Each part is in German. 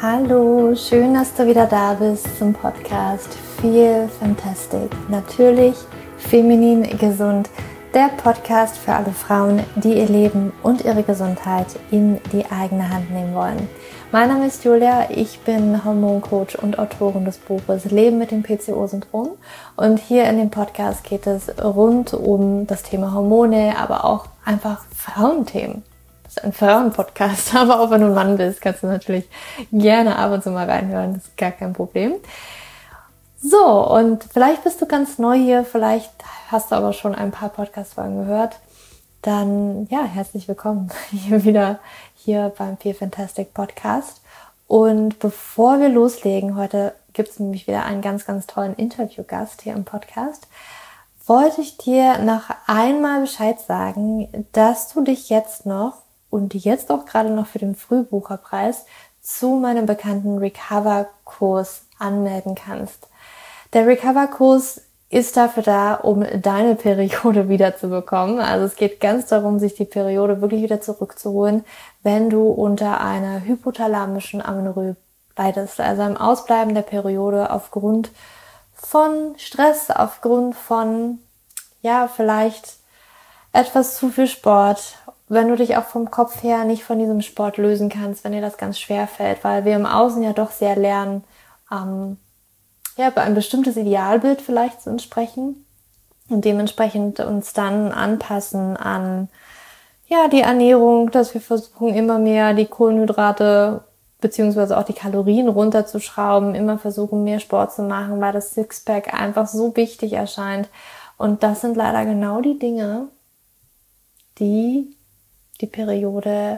Hallo, schön, dass du wieder da bist zum Podcast Feel Fantastic. Natürlich feminin gesund, der Podcast für alle Frauen, die ihr Leben und ihre Gesundheit in die eigene Hand nehmen wollen. Mein Name ist Julia, ich bin Hormoncoach und Autorin des Buches Leben mit dem PCO-Syndrom. Und hier in dem Podcast geht es rund um das Thema Hormone, aber auch einfach Frauenthemen. Das ist ein Frauen-Podcast, aber auch wenn du ein Mann bist, kannst du natürlich gerne ab und zu mal reinhören, das ist gar kein Problem. So, und vielleicht bist du ganz neu hier, vielleicht hast du aber schon ein paar Podcast-Folgen gehört. Dann, ja, herzlich willkommen hier beim Feel Fantastic Podcast. Und bevor wir loslegen, heute gibt es nämlich wieder einen ganz, ganz tollen Interviewgast hier im Podcast, wollte ich dir noch einmal Bescheid sagen, dass du dich jetzt auch gerade noch für den Frühbucherpreis zu meinem bekannten Recover-Kurs anmelden kannst. Der Recover-Kurs ist dafür da, um deine Periode wiederzubekommen. Also es geht ganz darum, sich die Periode wirklich wieder zurückzuholen, wenn du unter einer hypothalamischen Amenorrhoe leidest. Also einem Ausbleiben der Periode aufgrund von Stress, aufgrund von, vielleicht etwas zu viel Sport, wenn du dich auch vom Kopf her nicht von diesem Sport lösen kannst, wenn dir das ganz schwer fällt, weil wir im Außen ja doch sehr lernen, bei ein bestimmtes Idealbild vielleicht zu entsprechen und dementsprechend uns dann anpassen an die Ernährung, dass wir versuchen immer mehr die Kohlenhydrate beziehungsweise auch die Kalorien runterzuschrauben, immer versuchen mehr Sport zu machen, weil das Sixpack einfach so wichtig erscheint. Und das sind leider genau die Dinge, die Periode,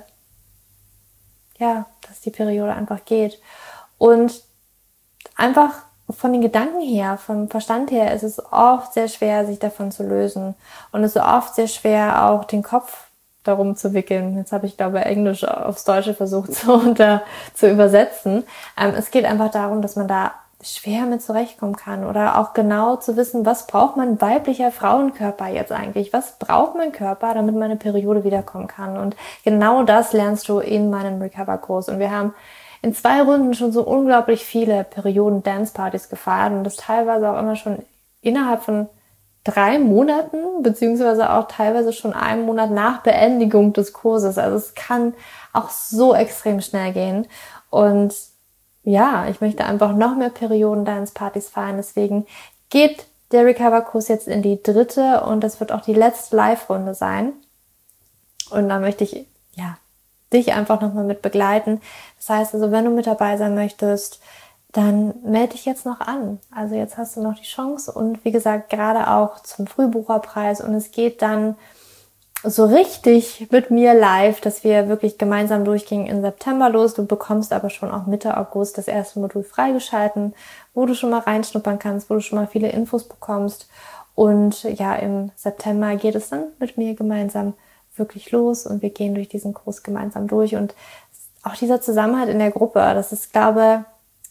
dass die Periode einfach geht. Und einfach von den Gedanken her, vom Verstand her, ist es oft sehr schwer, sich davon zu lösen. Und es ist oft sehr schwer, auch den Kopf darum zu wickeln. Jetzt habe ich, glaube ich, Englisch aufs Deutsche versucht zu übersetzen. Es geht einfach darum, dass man da schwer mit zurechtkommen kann oder auch genau zu wissen, was braucht mein weiblicher Frauenkörper jetzt eigentlich? Was braucht mein Körper, damit meine Periode wiederkommen kann? Und genau das lernst du in meinem Recover-Kurs. Und wir haben in 2 Runden schon so unglaublich viele Perioden-Dance-Partys gefeiert und das teilweise auch immer schon innerhalb von 3 Monaten, beziehungsweise auch teilweise schon 1 Monat nach Beendigung des Kurses. Also es kann auch so extrem schnell gehen. Und ich möchte einfach noch mehr Perioden-Dance-Partys feiern. Deswegen geht der Recover-Kurs jetzt in die 3. und das wird auch die letzte Live-Runde sein. Und da möchte ich, dich einfach nochmal mit begleiten. Das heißt also, wenn du mit dabei sein möchtest, dann melde dich jetzt noch an. Also jetzt hast du noch die Chance und wie gesagt, gerade auch zum Frühbucherpreis und es geht dann so richtig mit mir live, dass wir wirklich gemeinsam durchgehen im September los. Du bekommst aber schon auch Mitte August das erste Modul freigeschalten, wo du schon mal reinschnuppern kannst, wo du schon mal viele Infos bekommst. Und im September geht es dann mit mir gemeinsam wirklich los und wir gehen durch diesen Kurs gemeinsam durch. Und auch dieser Zusammenhalt in der Gruppe, das ist, glaube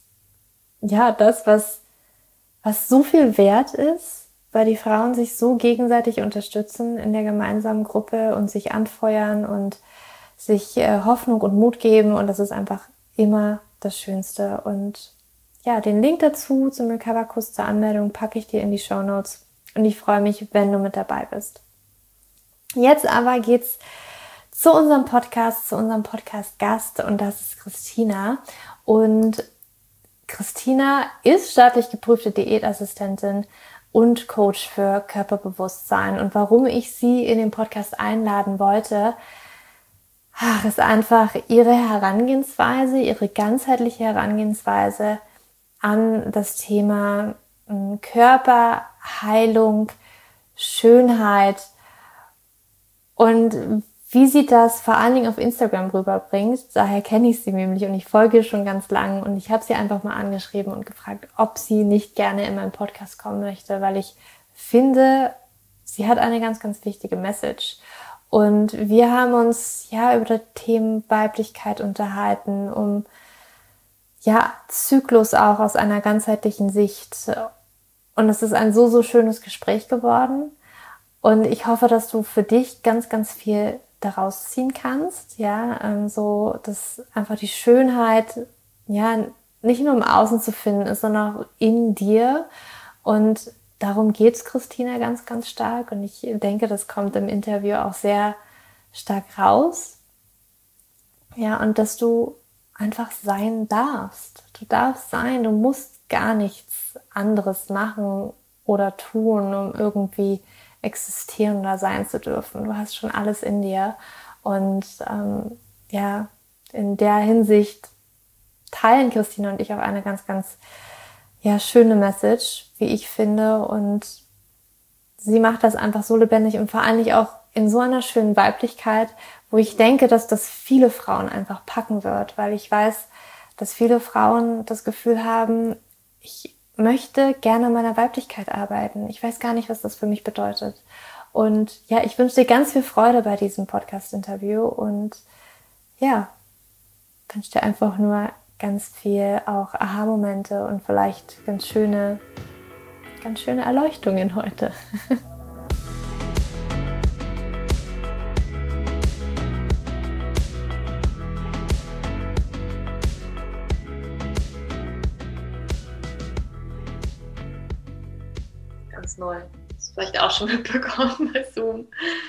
das, was so viel wert ist, weil die Frauen sich so gegenseitig unterstützen in der gemeinsamen Gruppe und sich anfeuern und sich Hoffnung und Mut geben und das ist einfach immer das Schönste. Und den Link dazu zum Recover-Kurs zur Anmeldung packe ich dir in die Shownotes und ich freue mich, wenn du mit dabei bist. Jetzt aber geht's zu unserem Podcast-Gast und das ist Christina. Und Christina ist staatlich geprüfte Diätassistentin und Coach für Körperbewusstsein. Und warum ich sie in den Podcast einladen wollte, ist einfach ihre Herangehensweise, ihre ganzheitliche Herangehensweise an das Thema Körperheilung, Schönheit und wie sie das vor allen Dingen auf Instagram rüberbringt. Daher kenne ich sie nämlich und ich folge schon ganz lang und ich habe sie einfach mal angeschrieben und gefragt, ob sie nicht gerne in meinen Podcast kommen möchte, weil ich finde, sie hat eine ganz, ganz wichtige Message. Und wir haben uns über das Thema Weiblichkeit unterhalten, um Zyklus auch aus einer ganzheitlichen Sicht. Und es ist ein so, so schönes Gespräch geworden. Und ich hoffe, dass du für dich ganz, ganz viel daraus ziehen kannst, so dass einfach die Schönheit ja, nicht nur im Außen zu finden ist, sondern auch in dir. Und darum geht es Christina ganz, ganz stark. Und ich denke, das kommt im Interview auch sehr stark raus. Ja, und dass du einfach sein darfst. Du darfst sein, du musst gar nichts anderes machen oder tun, um irgendwie existieren oder sein zu dürfen. Du hast schon alles in dir. Und ja, in der Hinsicht teilen Christina und ich auch eine ganz, ganz schöne Message, wie ich finde. Und sie macht das einfach so lebendig und vor allem auch in so einer schönen Weiblichkeit, wo ich denke, dass das viele Frauen einfach packen wird, weil ich weiß, dass viele Frauen das Gefühl haben, ich möchte gerne an meiner Weiblichkeit arbeiten. Ich weiß gar nicht, was das für mich bedeutet. Und ja, ich wünsche dir ganz viel Freude bei diesem Podcast-Interview und ja, wünsche dir einfach nur ganz viel auch Aha-Momente und vielleicht ganz schöne Erleuchtungen heute. Ganz neu. Das hast du vielleicht auch schon mitbekommen bei Zoom.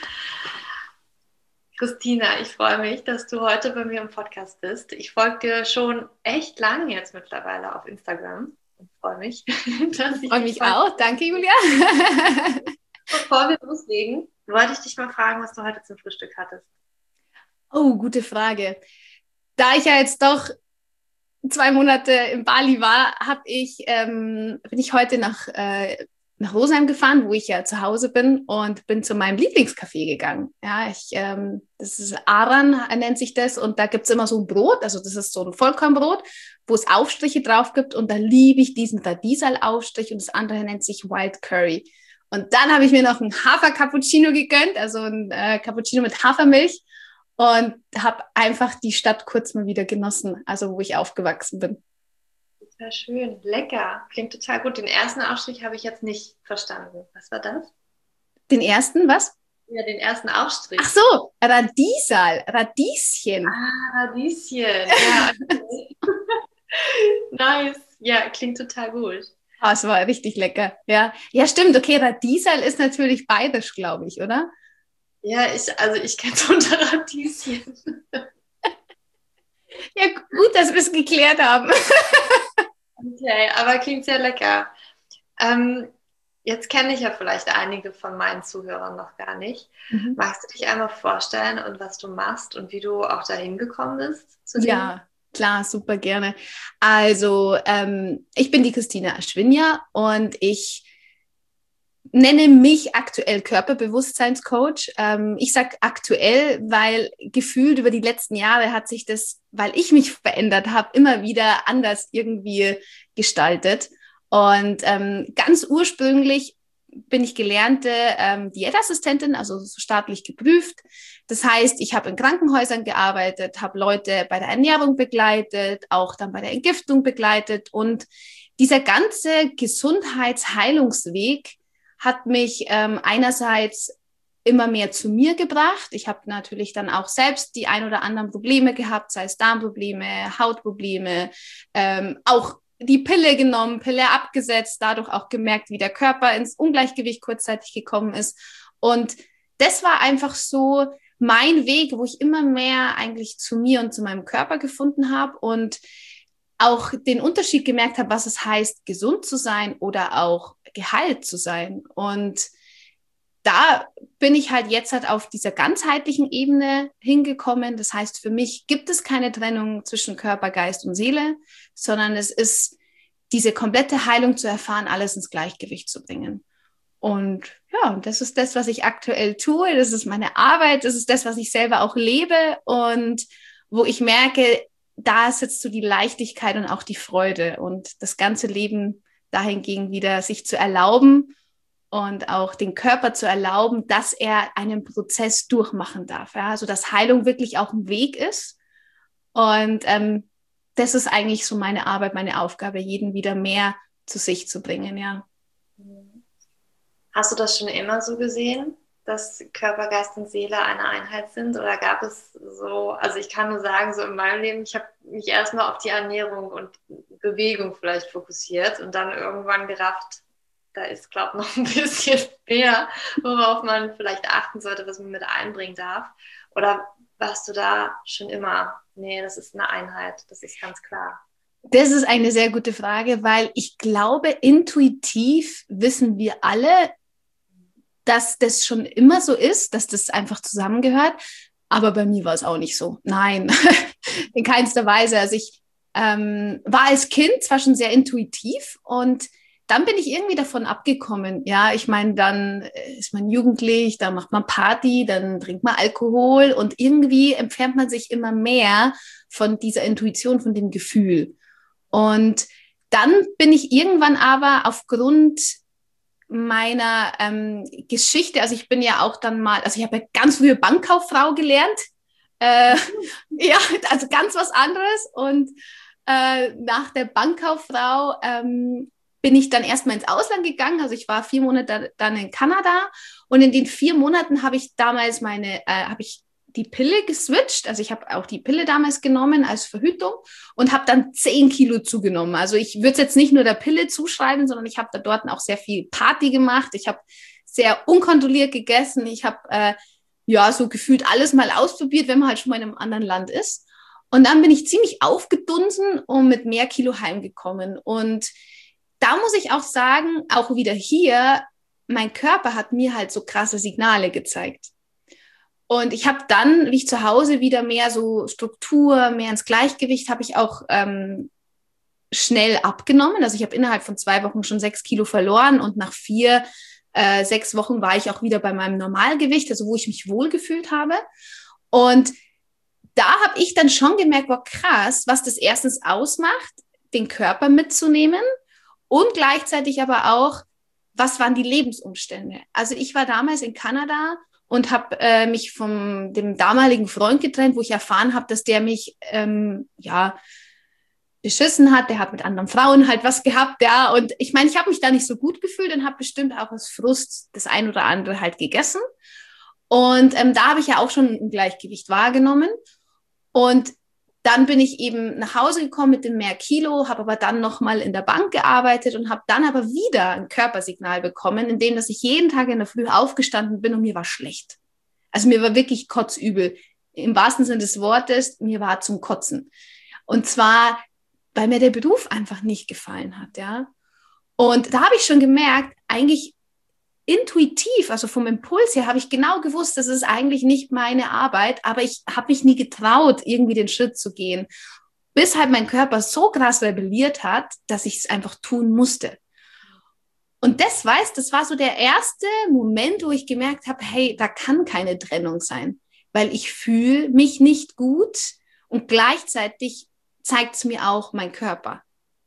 Christina, ich freue mich, dass du heute bei mir im Podcast bist. Ich folge dir schon echt lange jetzt mittlerweile auf Instagram und freue mich, dass ich freue mich auch. Danke, Julia. Bevor wir loslegen, wollte ich dich mal fragen, was du heute zum Frühstück hattest. Oh, gute Frage. Da ich ja jetzt doch 2 Monate in Bali war, bin ich heute nach Rosenheim gefahren, wo ich ja zu Hause bin und bin zu meinem Lieblingscafé gegangen. Ja, das ist Aran, nennt sich das, und da gibt es immer so ein Brot, also das ist so ein Vollkornbrot, wo es Aufstriche drauf gibt, und da liebe ich diesen Radisal-Aufstrich, und das andere nennt sich Wild Curry. Und dann habe ich mir noch einen Hafer-Cappuccino gegönnt, also ein Cappuccino mit Hafermilch, und habe einfach die Stadt kurz mal wieder genossen, also wo ich aufgewachsen bin. Sehr schön, lecker, klingt total gut. Den ersten Aufstrich habe ich jetzt nicht verstanden. Was war das? Den ersten, was? Ja, den ersten Aufstrich. Ach so, Radisal, Radieschen. Ah, Radieschen, ja. Okay. Nice, ja, klingt total gut. Ah, es war richtig lecker, ja. Ja, stimmt, okay, Radisal ist natürlich bayerisch, glaube ich, oder? Ja, ich kenne es unter Radieschen. Ja, gut, dass wir es geklärt haben. Okay, aber klingt sehr lecker. Jetzt kenne ich ja vielleicht einige von meinen Zuhörern noch gar nicht. Magst du dich einmal vorstellen und was du machst und wie du auch dahin gekommen bist? Ja, klar, super gerne. Also, ich bin die Christina Aschwinja und ich nenne mich aktuell Körperbewusstseinscoach. Ich sage aktuell, weil gefühlt über die letzten Jahre hat sich das, weil ich mich verändert habe, immer wieder anders irgendwie gestaltet. Und ganz ursprünglich bin ich gelernte Diätassistentin, also staatlich geprüft. Das heißt, ich habe in Krankenhäusern gearbeitet, habe Leute bei der Ernährung begleitet, auch dann bei der Entgiftung begleitet. Und dieser ganze Gesundheitsheilungsweg hat mich einerseits immer mehr zu mir gebracht. Ich habe natürlich dann auch selbst die ein oder anderen Probleme gehabt, sei es Darmprobleme, Hautprobleme, auch die Pille genommen, Pille abgesetzt, dadurch auch gemerkt, wie der Körper ins Ungleichgewicht kurzzeitig gekommen ist. Und das war einfach so mein Weg, wo ich immer mehr eigentlich zu mir und zu meinem Körper gefunden habe und auch den Unterschied gemerkt habe, was es heißt, gesund zu sein oder auch geheilt zu sein. Und da bin ich halt jetzt halt auf dieser ganzheitlichen Ebene hingekommen. Das heißt, für mich gibt es keine Trennung zwischen Körper, Geist und Seele, sondern es ist diese komplette Heilung zu erfahren, alles ins Gleichgewicht zu bringen. Und ja, das ist das, was ich aktuell tue. Das ist meine Arbeit. Das ist das, was ich selber auch lebe und wo ich merke, da ist jetzt so die Leichtigkeit und auch die Freude und das ganze Leben dahingegen wieder sich zu erlauben und auch den Körper zu erlauben, dass er einen Prozess durchmachen darf. Ja? Also dass Heilung wirklich auch ein Weg ist. Und das ist eigentlich so meine Arbeit, meine Aufgabe, jeden wieder mehr zu sich zu bringen, ja. Hast du das schon immer so gesehen? dass Körper, Geist und Seele eine Einheit sind? Oder gab es so, also ich kann nur sagen, so in meinem Leben, ich habe mich erstmal auf die Ernährung und Bewegung vielleicht fokussiert und dann irgendwann gerafft, da ist, glaube ich, noch ein bisschen mehr, worauf man vielleicht achten sollte, was man mit einbringen darf. Oder warst du da schon immer? Nee, das ist eine Einheit, das ist ganz klar. Das ist eine sehr gute Frage, weil ich glaube, intuitiv wissen wir alle, dass das schon immer so ist, dass das einfach zusammengehört. Aber bei mir war es auch nicht so. Nein, in keinster Weise. Also ich war als Kind zwar schon sehr intuitiv und dann bin ich irgendwie davon abgekommen. Ja, ich meine, dann ist man jugendlich, dann macht man Party, dann trinkt man Alkohol und irgendwie entfernt man sich immer mehr von dieser Intuition, von dem Gefühl. Und dann bin ich irgendwann aber aufgrund meiner Geschichte, also ich bin ja auch dann mal, also ich habe ja ganz frühe Bankkauffrau gelernt, ja, also ganz was anderes und nach der Bankkauffrau bin ich dann erstmal ins Ausland gegangen, also ich war 4 Monate dann in Kanada und in den 4 Monaten habe ich damals habe ich die Pille geswitcht, also ich habe auch die Pille damals genommen als Verhütung und habe dann 10 Kilo zugenommen. Also ich würde es jetzt nicht nur der Pille zuschreiben, sondern ich habe da dort auch sehr viel Party gemacht. Ich habe sehr unkontrolliert gegessen. Ich habe ja so gefühlt alles mal ausprobiert, wenn man halt schon mal in einem anderen Land ist. Und dann bin ich ziemlich aufgedunsen und mit mehr Kilo heimgekommen. Und da muss ich auch sagen, auch wieder hier, mein Körper hat mir halt so krasse Signale gezeigt. Und ich habe dann, wie ich zu Hause wieder mehr so Struktur, mehr ins Gleichgewicht, habe ich auch schnell abgenommen. Also ich habe innerhalb von 2 Wochen schon 6 Kilo verloren und nach 6 Wochen war ich auch wieder bei meinem Normalgewicht, also wo ich mich wohlgefühlt habe. Und da habe ich dann schon gemerkt, wow, krass, was das erstens ausmacht, den Körper mitzunehmen und gleichzeitig aber auch, was waren die Lebensumstände. Also ich war damals in Kanada und habe mich von dem damaligen Freund getrennt, wo ich erfahren habe, dass der mich ja beschissen hat. Der hat mit anderen Frauen halt was gehabt, ja. Und ich meine, ich habe mich da nicht so gut gefühlt und habe bestimmt auch aus Frust das ein oder andere halt gegessen. Und da habe ich ja auch schon ein Gleichgewicht wahrgenommen. Und dann bin ich eben nach Hause gekommen mit dem mehr Kilo, habe aber dann nochmal in der Bank gearbeitet und habe dann aber wieder ein Körpersignal bekommen, in dem, dass ich jeden Tag in der Früh aufgestanden bin und mir war schlecht. Also mir war wirklich kotzübel. Im wahrsten Sinne des Wortes, mir war zum Kotzen. Und zwar, weil mir der Beruf einfach nicht gefallen hat, ja. Und da habe ich schon gemerkt, eigentlich intuitiv, also vom Impuls her, habe ich genau gewusst, das ist eigentlich nicht meine Arbeit, aber ich habe mich nie getraut, irgendwie den Schritt zu gehen, bis halt mein Körper so krass rebelliert hat, dass ich es einfach tun musste. Und das war so der erste Moment, wo ich gemerkt habe, hey, da kann keine Trennung sein, weil ich fühle mich nicht gut und gleichzeitig zeigt es mir auch mein Körper.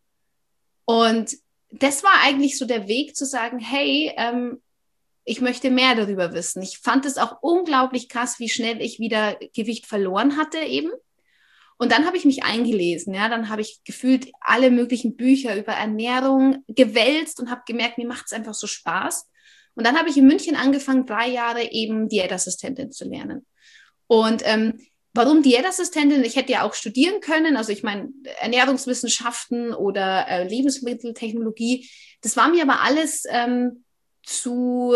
Und das war eigentlich so der Weg zu sagen, hey, ich möchte mehr darüber wissen. Ich fand es auch unglaublich krass, wie schnell ich wieder Gewicht verloren hatte eben. Und dann habe ich mich eingelesen, ja, dann habe ich gefühlt alle möglichen Bücher über Ernährung gewälzt und habe gemerkt, mir macht es einfach so Spaß. Und dann habe ich in München angefangen, 3 Jahre eben Diätassistentin zu lernen. Und warum Diätassistentin? Ich hätte ja auch studieren können, also ich meine Ernährungswissenschaften oder Lebensmitteltechnologie. Das war mir aber alles zu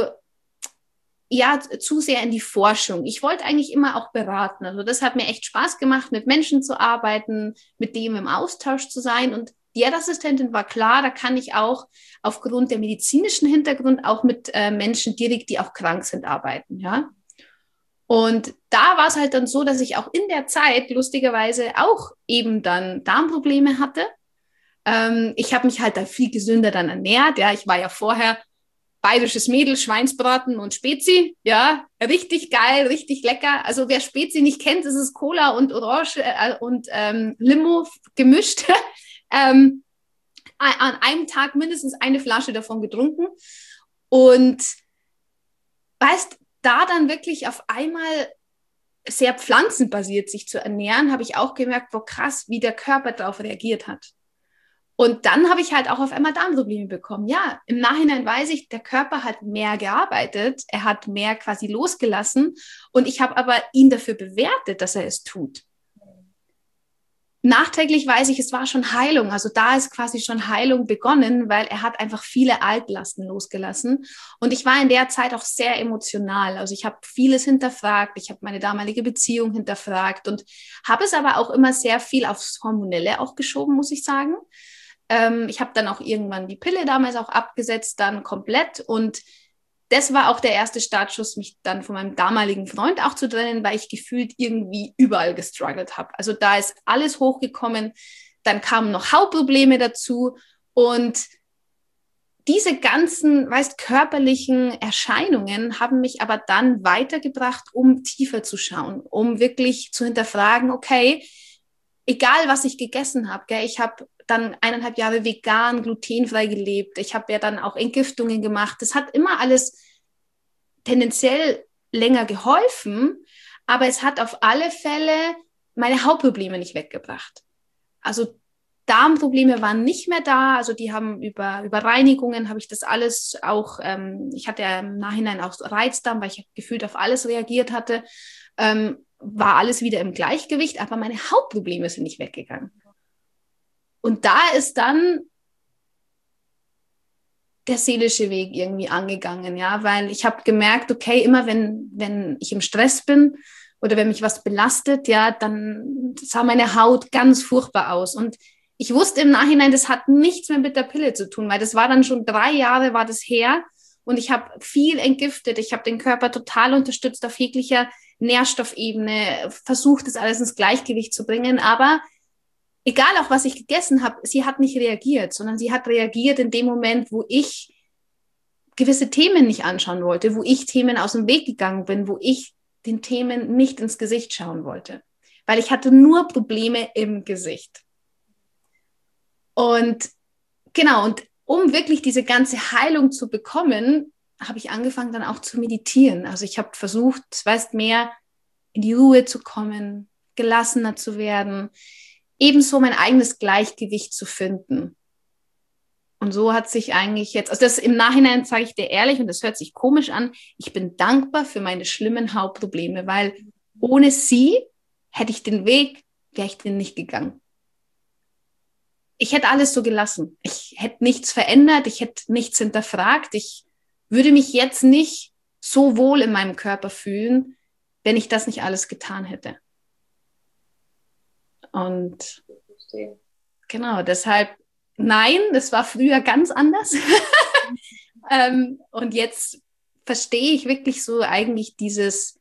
sehr in die Forschung. Ich wollte eigentlich immer auch beraten. Also das hat mir echt Spaß gemacht, mit Menschen zu arbeiten, mit dem im Austausch zu sein. Und Diätassistentin war klar, da kann ich auch aufgrund der medizinischen Hintergrund auch mit Menschen direkt, die auch krank sind, arbeiten, ja. Und da war es halt dann so, dass ich auch in der Zeit lustigerweise auch eben dann Darmprobleme hatte. Ich habe mich halt da viel gesünder dann ernährt. Ja, ich war ja vorher bayerisches Mädel, Schweinsbraten und Spezi. Ja, richtig geil, richtig lecker. Also wer Spezi nicht kennt, ist es Cola und Orange und Limo gemischt. An einem Tag mindestens eine Flasche davon getrunken. Und weißt, da dann wirklich auf einmal sehr pflanzenbasiert sich zu ernähren, habe ich auch gemerkt, wo krass, wie der Körper darauf reagiert hat. Und dann habe ich halt auch auf einmal Darmprobleme bekommen. Ja, im Nachhinein weiß ich, der Körper hat mehr gearbeitet, er hat mehr quasi losgelassen und ich habe aber ihn dafür bewertet, dass er es tut. Nachträglich weiß ich, es war schon Heilung. Also da ist quasi schon Heilung begonnen, weil er hat einfach viele Altlasten losgelassen. Und ich war in der Zeit auch sehr emotional. Also ich habe vieles hinterfragt. Ich habe meine damalige Beziehung hinterfragt und habe es aber auch immer sehr viel aufs Hormonelle auch geschoben, muss ich sagen. Ich habe dann auch irgendwann die Pille damals auch abgesetzt, dann komplett. Und das war auch der erste Startschuss, mich dann von meinem damaligen Freund auch zu trennen, weil ich gefühlt irgendwie überall gestruggelt habe. Also da ist alles hochgekommen, dann kamen noch Hautprobleme dazu und diese ganzen, körperlichen Erscheinungen haben mich aber dann weitergebracht, um tiefer zu schauen, um wirklich zu hinterfragen, okay, egal was ich gegessen habe, ich habe dann 1,5 Jahre vegan, glutenfrei gelebt. Ich habe ja dann auch Entgiftungen gemacht. Das hat immer alles tendenziell länger geholfen, aber es hat auf alle Fälle meine Hautprobleme nicht weggebracht. Also Darmprobleme waren nicht mehr da, also die haben über Reinigungen habe ich das alles auch, ich hatte ja im Nachhinein auch Reizdarm, weil ich gefühlt auf alles reagiert hatte, war alles wieder im Gleichgewicht, aber meine Hautprobleme sind nicht weggegangen. Und da ist dann der seelische Weg irgendwie angegangen, ja, weil ich habe gemerkt, okay, immer wenn ich im Stress bin oder wenn mich was belastet, ja, dann sah meine Haut ganz furchtbar aus und ich wusste im Nachhinein, das hat nichts mehr mit der Pille zu tun, weil das war dann schon 3 Jahre war das her und ich habe viel entgiftet, ich habe den Körper total unterstützt auf jeglicher Nährstoffebene, versucht, das alles ins Gleichgewicht zu bringen, aber egal auch, was ich gegessen habe, sie hat nicht reagiert, sondern sie hat reagiert in dem Moment, wo ich gewisse Themen nicht anschauen wollte, wo ich Themen aus dem Weg gegangen bin, wo ich den Themen nicht ins Gesicht schauen wollte. Weil ich hatte nur Probleme im Gesicht. Und genau, und um wirklich diese ganze Heilung zu bekommen, habe ich angefangen dann auch zu meditieren. Also ich habe versucht, mehr in die Ruhe zu kommen, gelassener zu werden, ebenso mein eigenes Gleichgewicht zu finden. Und so hat sich eigentlich jetzt, also das im Nachhinein sage ich dir ehrlich, und das hört sich komisch an, ich bin dankbar für meine schlimmen Hautprobleme, weil ohne sie hätte ich den Weg, wäre ich den nicht gegangen. Ich hätte alles so gelassen. Ich hätte nichts verändert, ich hätte nichts hinterfragt. Ich würde mich jetzt nicht so wohl in meinem Körper fühlen, wenn ich das nicht alles getan hätte. Und genau, deshalb, nein, das war früher ganz anders. Und jetzt verstehe ich wirklich so eigentlich dieses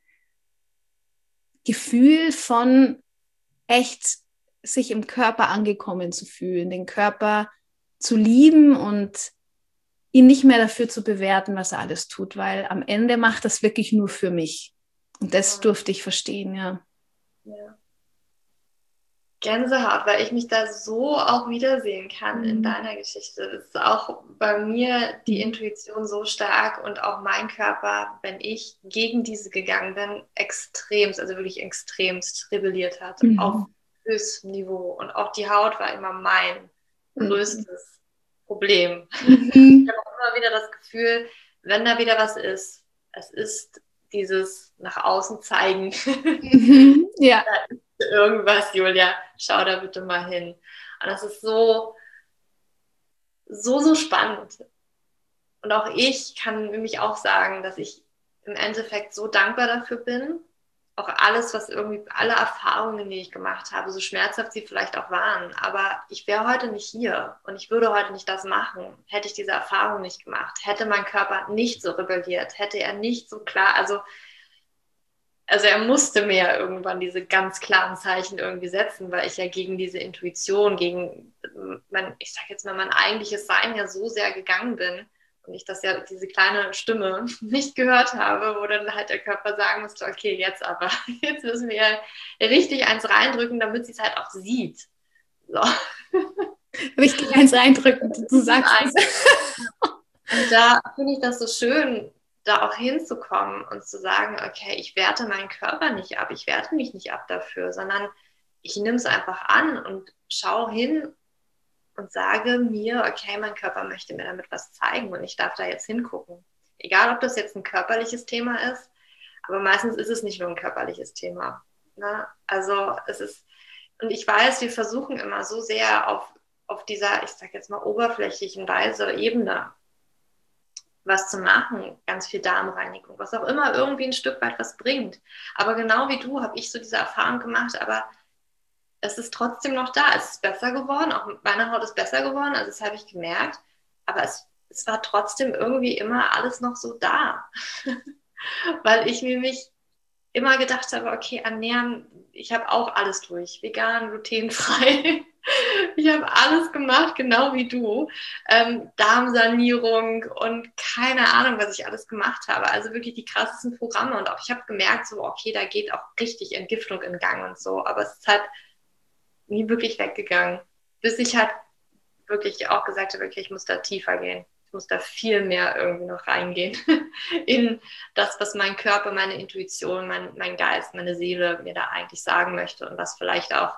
Gefühl von echt sich im Körper angekommen zu fühlen, den Körper zu lieben und ihn nicht mehr dafür zu bewerten, was er alles tut, weil am Ende macht das wirklich nur für mich. Und das durfte ich verstehen, ja. Ja. Gänsehaut, weil ich mich da so auch wiedersehen kann in deiner Geschichte. Das ist auch bei mir die Intuition so stark und auch mein Körper, wenn ich gegen diese gegangen bin, extremst, also wirklich extremst rebelliert hat, auf höchstem Niveau. Und auch die Haut war immer mein größtes Problem. Ich habe auch immer wieder das Gefühl, wenn da wieder was ist, es ist dieses nach außen zeigen. Ja. Da ist irgendwas, Julia, schau da bitte mal hin. Und das ist so spannend. Und auch ich kann nämlich auch sagen, dass ich im Endeffekt so dankbar dafür bin, auch alles, was irgendwie, alle Erfahrungen, die ich gemacht habe, so schmerzhaft sie vielleicht auch waren, aber ich wäre heute nicht hier und ich würde heute nicht das machen, hätte ich diese Erfahrung nicht gemacht, hätte mein Körper nicht so rebelliert, hätte er nicht so klar, also er musste mir ja irgendwann diese ganz klaren Zeichen irgendwie setzen, weil ich ja gegen diese Intuition, gegen ich sag jetzt mal, mein eigentliches Sein ja so sehr gegangen bin und ich das ja, diese kleine Stimme nicht gehört habe, wo dann halt der Körper sagen musste, okay, jetzt müssen wir ja richtig eins reindrücken, damit sie es halt auch sieht. So. Richtig eins reindrücken, du sagst es. Und da finde ich das so schön, da auch hinzukommen und zu sagen, okay, ich werte meinen Körper nicht ab, ich werte mich nicht ab dafür, sondern ich nehme es einfach an und schaue hin, und sage mir, okay, mein Körper möchte mir damit was zeigen und ich darf da jetzt hingucken. Egal, ob das jetzt ein körperliches Thema ist, aber meistens ist es nicht nur ein körperliches Thema. Ne? Also es ist, und ich weiß, wir versuchen immer so sehr auf dieser, ich sag jetzt mal, oberflächlichen Weise, Ebene was zu machen, ganz viel Darmreinigung, was auch immer irgendwie ein Stück weit was bringt. Aber genau wie du habe ich so diese Erfahrung gemacht, aber es ist trotzdem noch da. Es ist besser geworden, auch meine Haut ist besser geworden, also das habe ich gemerkt, aber es war trotzdem irgendwie immer alles noch so da, weil ich mir mich immer gedacht habe, okay, ernähren, ich habe auch alles durch, vegan, glutenfrei. Ich habe alles gemacht, genau wie du. Darmsanierung und keine Ahnung, was ich alles gemacht habe. Also wirklich die krassesten Programme. Und auch ich habe gemerkt, so, okay, da geht auch richtig Entgiftung in Gang und so. Aber es ist halt nie wirklich weggegangen. Bis ich halt wirklich auch gesagt habe, okay, ich muss da tiefer gehen. Ich muss da viel mehr irgendwie noch reingehen in das, was mein Körper, meine Intuition, mein Geist, meine Seele mir da eigentlich sagen möchte und was vielleicht auch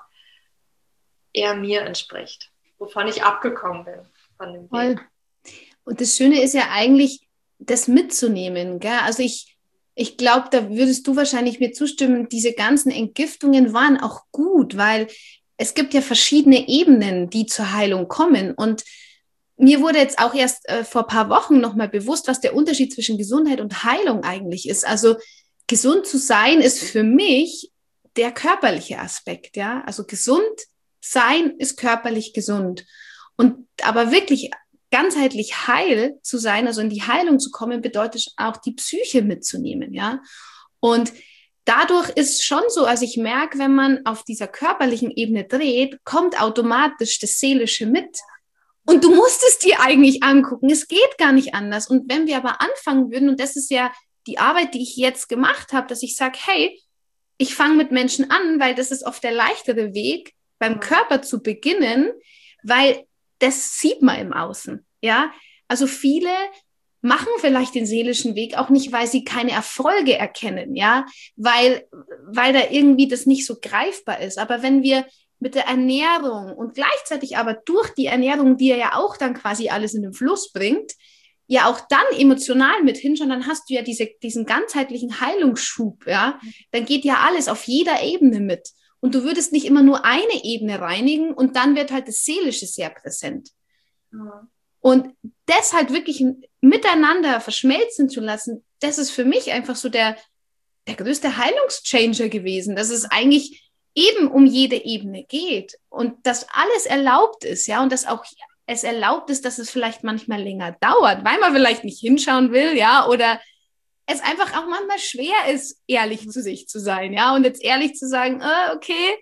eher mir entspricht, wovon ich abgekommen bin von dem Weg. Und das Schöne ist ja eigentlich, das mitzunehmen. Gell? Also ich glaube, da würdest du wahrscheinlich mir zustimmen, diese ganzen Entgiftungen waren auch gut, weil es gibt ja verschiedene Ebenen, die zur Heilung kommen. Und mir wurde jetzt auch erst vor ein paar Wochen nochmal bewusst, was der Unterschied zwischen Gesundheit und Heilung eigentlich ist. Also gesund zu sein ist für mich der körperliche Aspekt. Ja? Also gesund sein ist körperlich gesund. Und aber wirklich ganzheitlich heil zu sein, also in die Heilung zu kommen, bedeutet auch die Psyche mitzunehmen, ja. Und dadurch ist schon so, also ich merke, wenn man auf dieser körperlichen Ebene dreht, kommt automatisch das Seelische mit. Und du musst es dir eigentlich angucken. Es geht gar nicht anders. Und wenn wir aber anfangen würden, und das ist ja die Arbeit, die ich jetzt gemacht habe, dass ich sage, hey, ich fange mit Menschen an, weil das ist oft der leichtere Weg, beim Körper zu beginnen, weil das sieht man im Außen, ja. Also viele machen vielleicht den seelischen Weg auch nicht, weil sie keine Erfolge erkennen, ja, weil da irgendwie das nicht so greifbar ist. Aber wenn wir mit der Ernährung und gleichzeitig aber durch die Ernährung, die ja auch dann quasi alles in den Fluss bringt, ja auch dann emotional mit hinschauen, dann hast du ja diesen ganzheitlichen Heilungsschub, ja, dann geht ja alles auf jeder Ebene mit. Und du würdest nicht immer nur eine Ebene reinigen und dann wird halt das Seelische sehr präsent. Ja. Und das halt wirklich miteinander verschmelzen zu lassen, das ist für mich einfach so der größte Heilungschanger gewesen, dass es eigentlich eben um jede Ebene geht und dass alles erlaubt ist, ja, und dass auch es erlaubt ist, dass es vielleicht manchmal länger dauert, weil man vielleicht nicht hinschauen will, ja, oder es einfach auch manchmal schwer ist, ehrlich zu sich zu sein, ja, und jetzt ehrlich zu sagen, okay,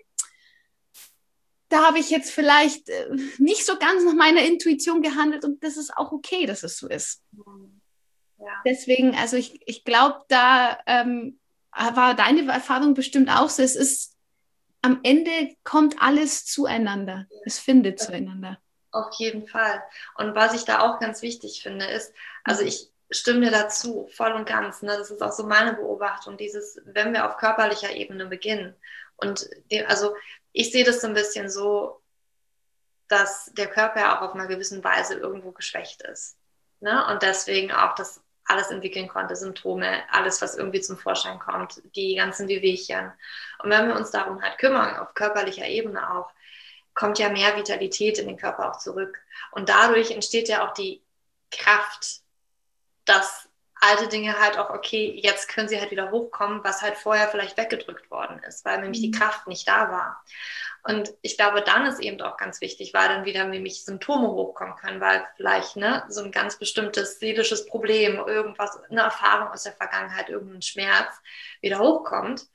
da habe ich jetzt vielleicht nicht so ganz nach meiner Intuition gehandelt und das ist auch okay, dass es so ist. Ja. Deswegen, also ich glaube, da war deine Erfahrung bestimmt auch so, es ist, am Ende kommt alles zueinander, es findet zueinander. Auf jeden Fall. Und was ich da auch ganz wichtig finde, ist, also ich stimme dir dazu, voll und ganz. Ne? Das ist auch so meine Beobachtung, wenn wir auf körperlicher Ebene beginnen. Und also ich sehe das so ein bisschen so, dass der Körper ja auch auf einer gewissen Weise irgendwo geschwächt ist. Ne? Und deswegen auch das alles entwickeln konnte, Symptome, alles, was irgendwie zum Vorschein kommt, die ganzen Wehwehchen. Und wenn wir uns darum halt kümmern, auf körperlicher Ebene auch, kommt ja mehr Vitalität in den Körper auch zurück. Und dadurch entsteht ja auch die Kraft, dass alte Dinge halt auch, okay, jetzt können sie halt wieder hochkommen, was halt vorher vielleicht weggedrückt worden ist, weil nämlich die Kraft nicht da war. Und ich glaube, dann ist eben auch ganz wichtig, weil dann wieder nämlich Symptome hochkommen können, weil vielleicht so ein ganz bestimmtes seelisches Problem, irgendwas, eine Erfahrung aus der Vergangenheit, irgendein Schmerz wieder hochkommt.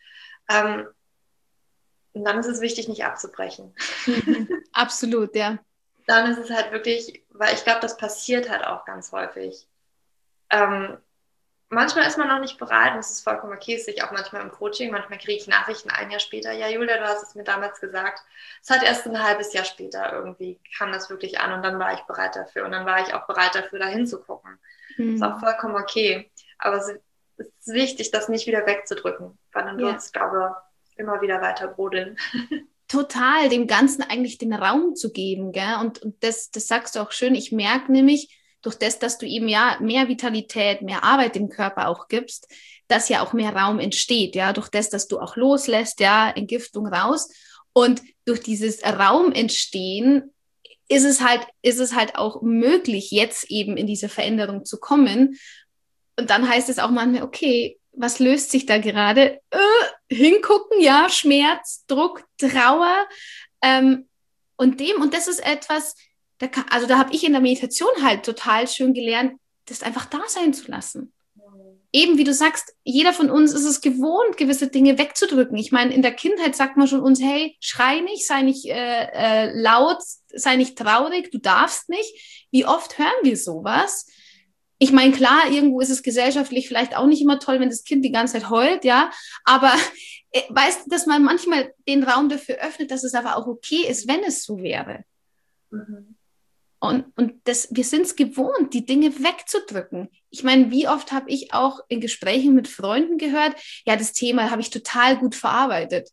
Und dann ist es wichtig, nicht abzubrechen. Absolut, ja. Dann ist es halt wirklich, weil ich glaube, das passiert halt auch ganz häufig. Manchmal ist man noch nicht bereit und es ist vollkommen okay, es sehe ich auch manchmal im Coaching, manchmal kriege ich Nachrichten ein Jahr später, ja Julia, du hast es mir damals gesagt. Es hat erst ein halbes Jahr später irgendwie, kam das wirklich an und dann war ich bereit dafür und dann war ich auch bereit dafür, da hinzugucken. Ist auch vollkommen okay, aber es ist wichtig, das nicht wieder wegzudrücken, weil dann wird es, glaube ich, immer wieder weiter brodeln. total dem Ganzen eigentlich den Raum zu geben, gell? Und das sagst du auch schön. Ich merke nämlich, durch das, dass du eben ja mehr Vitalität, mehr Arbeit dem Körper auch gibst, dass ja auch mehr Raum entsteht, ja, durch das, dass du auch loslässt, ja, Entgiftung raus. Und durch dieses Raum entstehen ist es halt auch möglich, jetzt eben in diese Veränderung zu kommen. Und dann heißt es auch manchmal, okay, was löst sich da gerade? Hingucken, ja, Schmerz, Druck, Trauer. Und das ist etwas, da habe ich in der Meditation halt total schön gelernt, das einfach da sein zu lassen. Eben wie du sagst, jeder von uns ist es gewohnt, gewisse Dinge wegzudrücken. Ich meine, in der Kindheit sagt man schon uns, hey, schrei nicht, sei nicht laut, sei nicht traurig, du darfst nicht. Wie oft hören wir sowas? Ich meine, klar, irgendwo ist es gesellschaftlich vielleicht auch nicht immer toll, wenn das Kind die ganze Zeit heult, ja, aber weißt du, dass man manchmal den Raum dafür öffnet, dass es aber auch okay ist, wenn es so wäre. Mhm. Und wir sind es gewohnt, die Dinge wegzudrücken. Ich meine, wie oft habe ich auch in Gesprächen mit Freunden gehört, ja, das Thema habe ich total gut verarbeitet.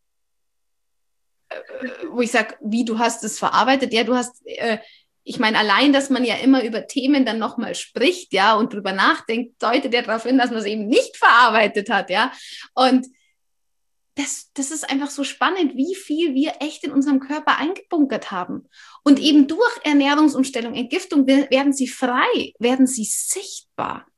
Wo ich sage, wie, du hast es verarbeitet? Ja, du hast, ich meine, allein, dass man ja immer über Themen dann nochmal spricht, ja, und drüber nachdenkt, deutet ja darauf hin, dass man es eben nicht verarbeitet hat, ja. Und das ist einfach so spannend, wie viel wir echt in unserem Körper eingebunkert haben. Und eben durch Ernährungsumstellung, Entgiftung werden sie frei, werden sie sichtbar.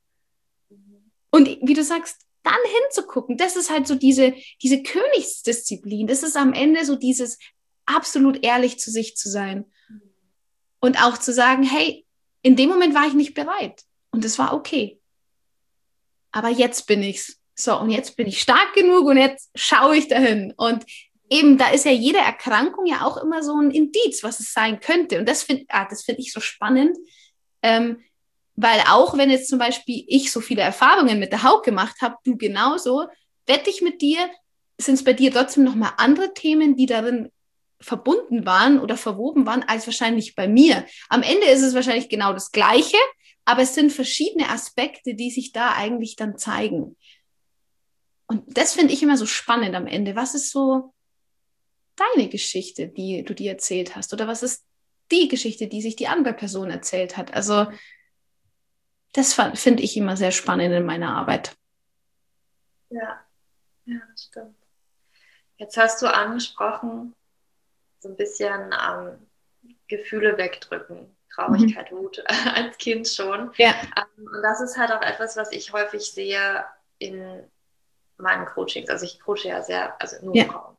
Und wie du sagst, dann hinzugucken, das ist halt so diese Königsdisziplin. Das ist am Ende so dieses absolut ehrlich zu sich zu sein. Und auch zu sagen, hey, in dem Moment war ich nicht bereit. Und das war okay. Aber jetzt bin ich's. So, und jetzt bin ich stark genug und jetzt schaue ich dahin. Und eben, da ist ja jede Erkrankung ja auch immer so ein Indiz, was es sein könnte. Und das finde ich so spannend, weil auch wenn jetzt zum Beispiel ich so viele Erfahrungen mit der Haut gemacht habe, du genauso, wette ich mit dir, sind es bei dir trotzdem nochmal andere Themen, die darin verbunden waren oder verwoben waren, als wahrscheinlich bei mir. Am Ende ist es wahrscheinlich genau das Gleiche, aber es sind verschiedene Aspekte, die sich da eigentlich dann zeigen. Und das finde ich immer so spannend am Ende. Was ist so deine Geschichte, die du dir erzählt hast? Oder was ist die Geschichte, die sich die andere Person erzählt hat? Also das finde ich immer sehr spannend in meiner Arbeit. Ja, das stimmt. Jetzt hast du angesprochen, so ein bisschen Gefühle wegdrücken. Traurigkeit, Wut als Kind schon. Ja. Und das ist halt auch etwas, was ich häufig sehe in meinen Coachings. Also ich coache ja nur Frauen.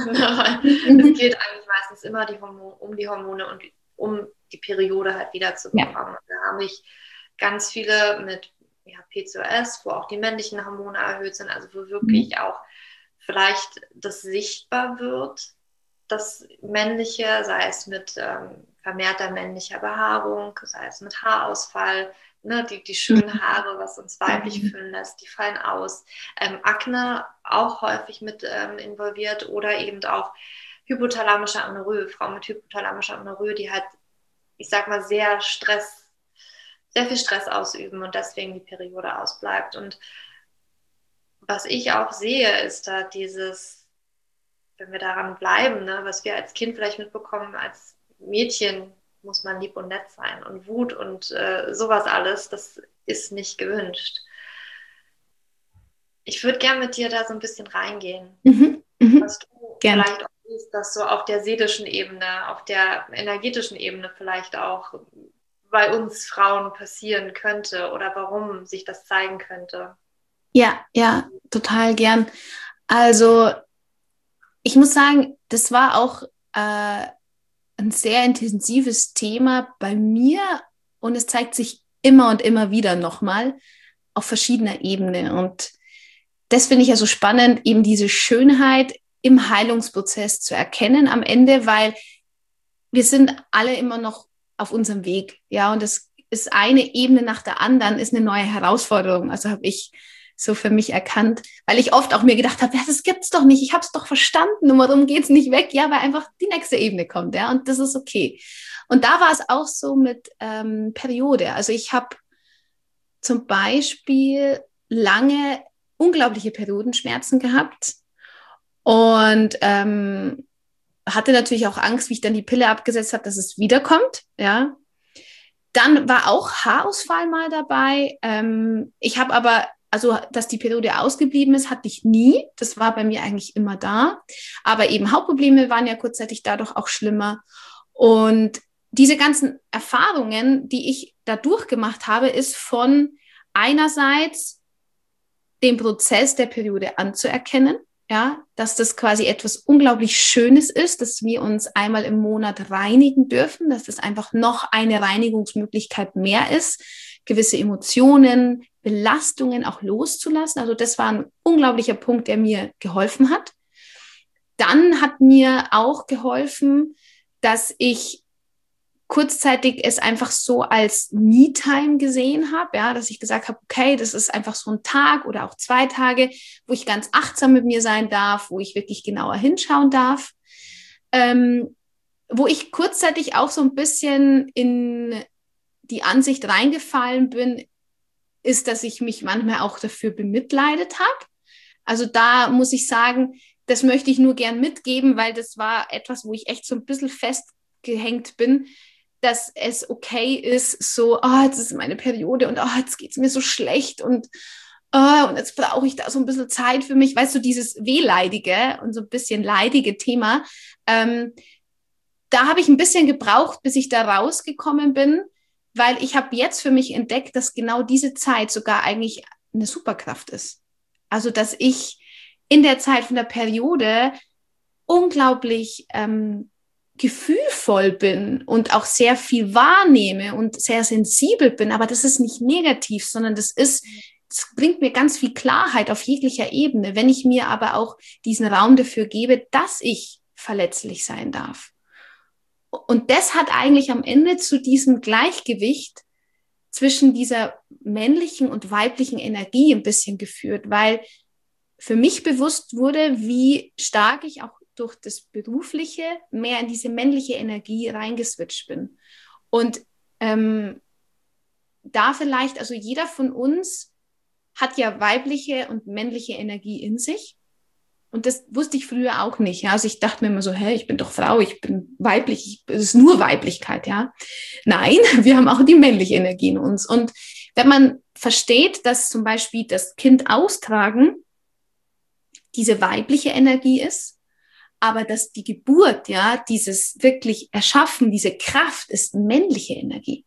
Es geht eigentlich meistens immer um die Hormone und um die Periode halt wiederzubekommen. Ja. Da habe ich ganz viele mit PCOS, wo auch die männlichen Hormone erhöht sind, also wo wirklich auch vielleicht das sichtbar wird, das Männliche, sei es mit vermehrter männlicher Behaarung, sei es mit Haarausfall, ne, die schönen Haare, was uns weiblich fühlen lässt, die fallen aus. Akne auch häufig mit involviert oder eben auch hypothalamische Amenorrhoe, Frauen mit hypothalamischer Amenorrhoe, die halt, ich sag mal, sehr viel Stress ausüben und deswegen die Periode ausbleibt. Und was ich auch sehe, ist da dieses, wenn wir daran bleiben, ne, was wir als Kind vielleicht mitbekommen, als Mädchen muss man lieb und nett sein und Wut und sowas alles, das ist nicht gewünscht. Ich würde gerne mit dir da so ein bisschen reingehen, was du vielleicht auch siehst, dass so auf der seelischen Ebene, auf der energetischen Ebene vielleicht auch bei uns Frauen passieren könnte oder warum sich das zeigen könnte. Ja, total gern. Also ich muss sagen, das war auch ein sehr intensives Thema bei mir und es zeigt sich immer und immer wieder nochmal auf verschiedener Ebene. Und das finde ich ja so spannend, eben diese Schönheit im Heilungsprozess zu erkennen am Ende, weil wir sind alle immer noch auf unserem Weg. Ja, und es ist eine Ebene nach der anderen, ist eine neue Herausforderung. Also habe ich so für mich erkannt, weil ich oft auch mir gedacht habe, ja, das gibt's doch nicht, ich habe es doch verstanden und warum geht's nicht weg? Ja, weil einfach die nächste Ebene kommt, ja, und das ist okay. Und da war es auch so mit Periode. Also ich habe zum Beispiel lange unglaubliche Periodenschmerzen gehabt und hatte natürlich auch Angst, wie ich dann die Pille abgesetzt habe, dass es wiederkommt, ja. Dann war auch Haarausfall mal dabei. Ich habe aber, also dass die Periode ausgeblieben ist, hatte ich nie. Das war bei mir eigentlich immer da. Aber eben Hautprobleme waren ja kurzzeitig dadurch auch schlimmer. Und diese ganzen Erfahrungen, die ich da durchgemacht habe, ist von einerseits den Prozess der Periode anzuerkennen, ja, dass das quasi etwas unglaublich Schönes ist, dass wir uns einmal im Monat reinigen dürfen, dass das einfach noch eine Reinigungsmöglichkeit mehr ist, gewisse Emotionen, Belastungen auch loszulassen. Also das war ein unglaublicher Punkt, der mir geholfen hat. Dann hat mir auch geholfen, dass ich kurzzeitig es einfach so als Me-Time gesehen habe, ja, dass ich gesagt habe, okay, das ist einfach so ein Tag oder auch 2 Tage, wo ich ganz achtsam mit mir sein darf, wo ich wirklich genauer hinschauen darf, wo ich kurzzeitig auch so ein bisschen in die Ansicht reingefallen bin, ist, dass ich mich manchmal auch dafür bemitleidet habe. Also da muss ich sagen, das möchte ich nur gern mitgeben, weil das war etwas, wo ich echt so ein bisschen festgehängt bin, dass es okay ist, so, jetzt ist meine Periode und jetzt geht es mir so schlecht und jetzt brauche ich da so ein bisschen Zeit für mich. Weißt du, dieses wehleidige und so ein bisschen leidige Thema, da habe ich ein bisschen gebraucht, bis ich da rausgekommen bin, weil ich habe jetzt für mich entdeckt, dass genau diese Zeit sogar eigentlich eine Superkraft ist. Also, dass ich in der Zeit von der Periode unglaublich gefühlvoll bin und auch sehr viel wahrnehme und sehr sensibel bin, aber das ist nicht negativ, sondern das bringt mir ganz viel Klarheit auf jeglicher Ebene, wenn ich mir aber auch diesen Raum dafür gebe, dass ich verletzlich sein darf. Und das hat eigentlich am Ende zu diesem Gleichgewicht zwischen dieser männlichen und weiblichen Energie ein bisschen geführt, weil für mich bewusst wurde, wie stark ich auch durch das Berufliche mehr in diese männliche Energie reingeswitcht bin. Und da vielleicht, also jeder von uns hat ja weibliche und männliche Energie in sich. Und das wusste ich früher auch nicht. Ja? Also ich dachte mir immer so, ich bin doch Frau, ich bin weiblich, es ist nur Weiblichkeit. Ja? Nein, wir haben auch die männliche Energie in uns. Und wenn man versteht, dass zum Beispiel das Kind austragen diese weibliche Energie ist, aber dass die Geburt, ja, dieses wirklich Erschaffen, diese Kraft ist männliche Energie.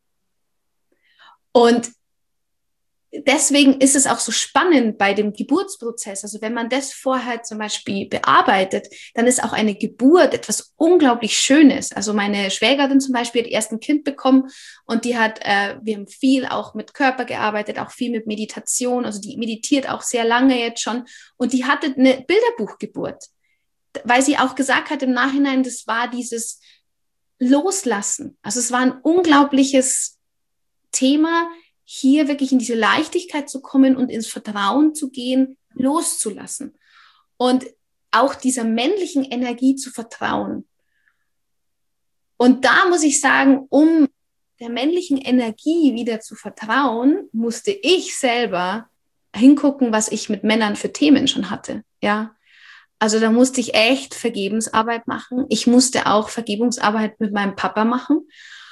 Und deswegen ist es auch so spannend bei dem Geburtsprozess. Also wenn man das vorher zum Beispiel bearbeitet, dann ist auch eine Geburt etwas unglaublich Schönes. Also meine Schwägerin zum Beispiel hat erst ein Kind bekommen und die hat, wir haben viel auch mit Körper gearbeitet, auch viel mit Meditation. Also die meditiert auch sehr lange jetzt schon und die hatte eine Bilderbuchgeburt, weil sie auch gesagt hat im Nachhinein, das war dieses Loslassen. Also es war ein unglaubliches Thema, hier wirklich in diese Leichtigkeit zu kommen und ins Vertrauen zu gehen, loszulassen. Und auch dieser männlichen Energie zu vertrauen. Und da muss ich sagen, um der männlichen Energie wieder zu vertrauen, musste ich selber hingucken, was ich mit Männern für Themen schon hatte. Ja. Also da musste ich echt Vergebensarbeit machen. Ich musste auch Vergebungsarbeit mit meinem Papa machen,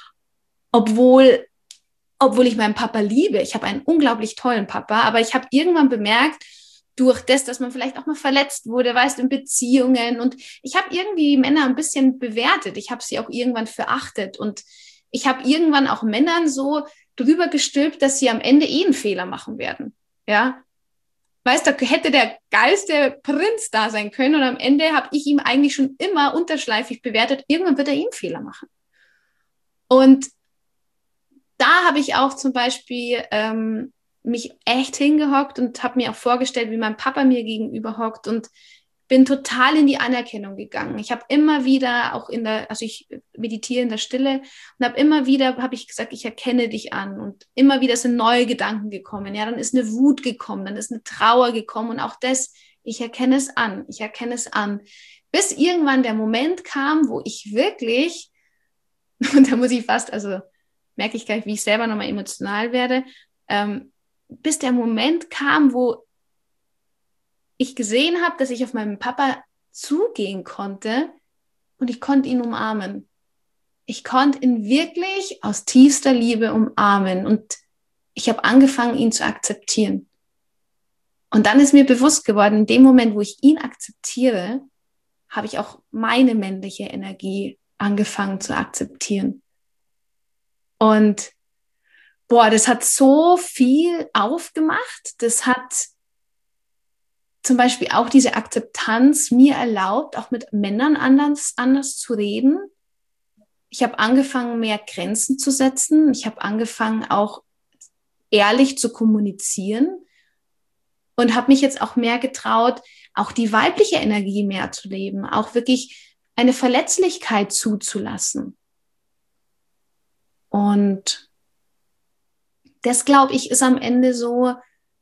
obwohl ich meinen Papa liebe. Ich habe einen unglaublich tollen Papa, aber ich habe irgendwann bemerkt, durch das, dass man vielleicht auch mal verletzt wurde, weißt, in Beziehungen und ich habe irgendwie Männer ein bisschen bewertet. Ich habe sie auch irgendwann verachtet und ich habe irgendwann auch Männern so drüber gestülpt, dass sie am Ende einen Fehler machen werden. Ja, weißt, da hätte der geilste Prinz da sein können und am Ende habe ich ihm eigentlich schon immer unterschleifig bewertet, irgendwann wird er einen Fehler machen. Und da habe ich auch zum Beispiel mich echt hingehockt und habe mir auch vorgestellt, wie mein Papa mir gegenüber hockt und bin total in die Anerkennung gegangen. Ich habe immer wieder auch also ich meditiere in der Stille und habe ich gesagt, ich erkenne dich an und immer wieder sind neue Gedanken gekommen. Ja, dann ist eine Wut gekommen, dann ist eine Trauer gekommen und auch das, ich erkenne es an, bis irgendwann der Moment kam, wo ich wirklich, und da muss ich fast, also merke ich gleich, wie ich selber nochmal emotional werde, bis der Moment kam, wo ich gesehen habe, dass ich auf meinen Papa zugehen konnte, und ich konnte ihn umarmen. Ich konnte ihn wirklich aus tiefster Liebe umarmen und ich habe angefangen, ihn zu akzeptieren. Und dann ist mir bewusst geworden, in dem Moment, wo ich ihn akzeptiere, habe ich auch meine männliche Energie angefangen zu akzeptieren. Und das hat so viel aufgemacht. Das hat zum Beispiel auch diese Akzeptanz mir erlaubt, auch mit Männern anders zu reden. Ich habe angefangen, mehr Grenzen zu setzen. Ich habe angefangen, auch ehrlich zu kommunizieren und habe mich jetzt auch mehr getraut, auch die weibliche Energie mehr zu leben, auch wirklich eine Verletzlichkeit zuzulassen. Und das, glaube ich, ist am Ende so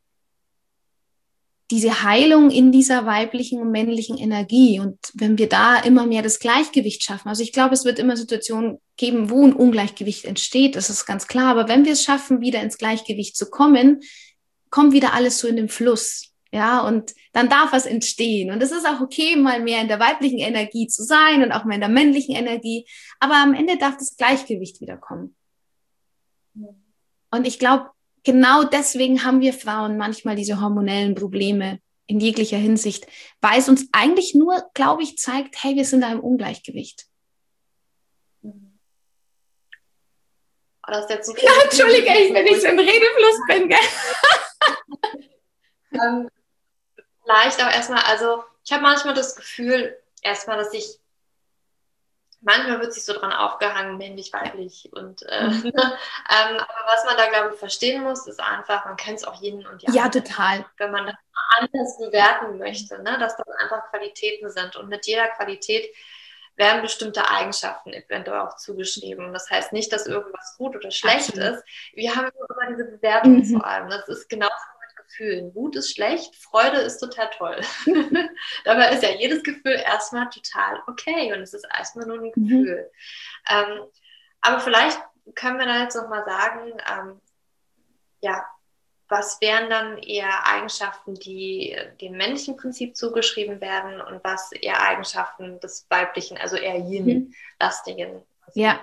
diese Heilung in dieser weiblichen und männlichen Energie. Und wenn wir da immer mehr das Gleichgewicht schaffen, also ich glaube, es wird immer Situationen geben, wo ein Ungleichgewicht entsteht, das ist ganz klar. Aber wenn wir es schaffen, wieder ins Gleichgewicht zu kommen, kommt wieder alles so in den Fluss. Ja, und dann darf was entstehen. Und es ist auch okay, mal mehr in der weiblichen Energie zu sein und auch mal in der männlichen Energie. Aber am Ende darf das Gleichgewicht wieder kommen. Und ich glaube, genau deswegen haben wir Frauen manchmal diese hormonellen Probleme in jeglicher Hinsicht, weil es uns eigentlich nur, glaube ich, zeigt, hey, wir sind da im Ungleichgewicht. Das ist jetzt so ja, entschuldige, wenn ich so im Redefluss bin, gell? Vielleicht auch erstmal, also ich habe manchmal das Gefühl, erstmal, dass manchmal wird sich so dran aufgehangen, männlich, weiblich. Und aber was man da, glaube ich, verstehen muss, ist einfach, man kennt es auch Yin und Yang. Ja, total. Wenn man das anders bewerten möchte, ne, dass das einfach Qualitäten sind. Und mit jeder Qualität werden bestimmte Eigenschaften eventuell auch zugeschrieben. Das heißt nicht, dass irgendwas gut oder schlecht ist. Wir haben immer diese Bewertung vor allem. Das ist genauso mit Gefühlen. Wut ist schlecht, Freude ist total toll. Dabei ist ja jedes Gefühl erstmal total okay und es ist erstmal nur ein Gefühl. Aber vielleicht können wir da jetzt nochmal sagen, was wären dann eher Eigenschaften, die dem männlichen Prinzip zugeschrieben werden und was eher Eigenschaften des weiblichen, also eher Yin-lastigen? Ja.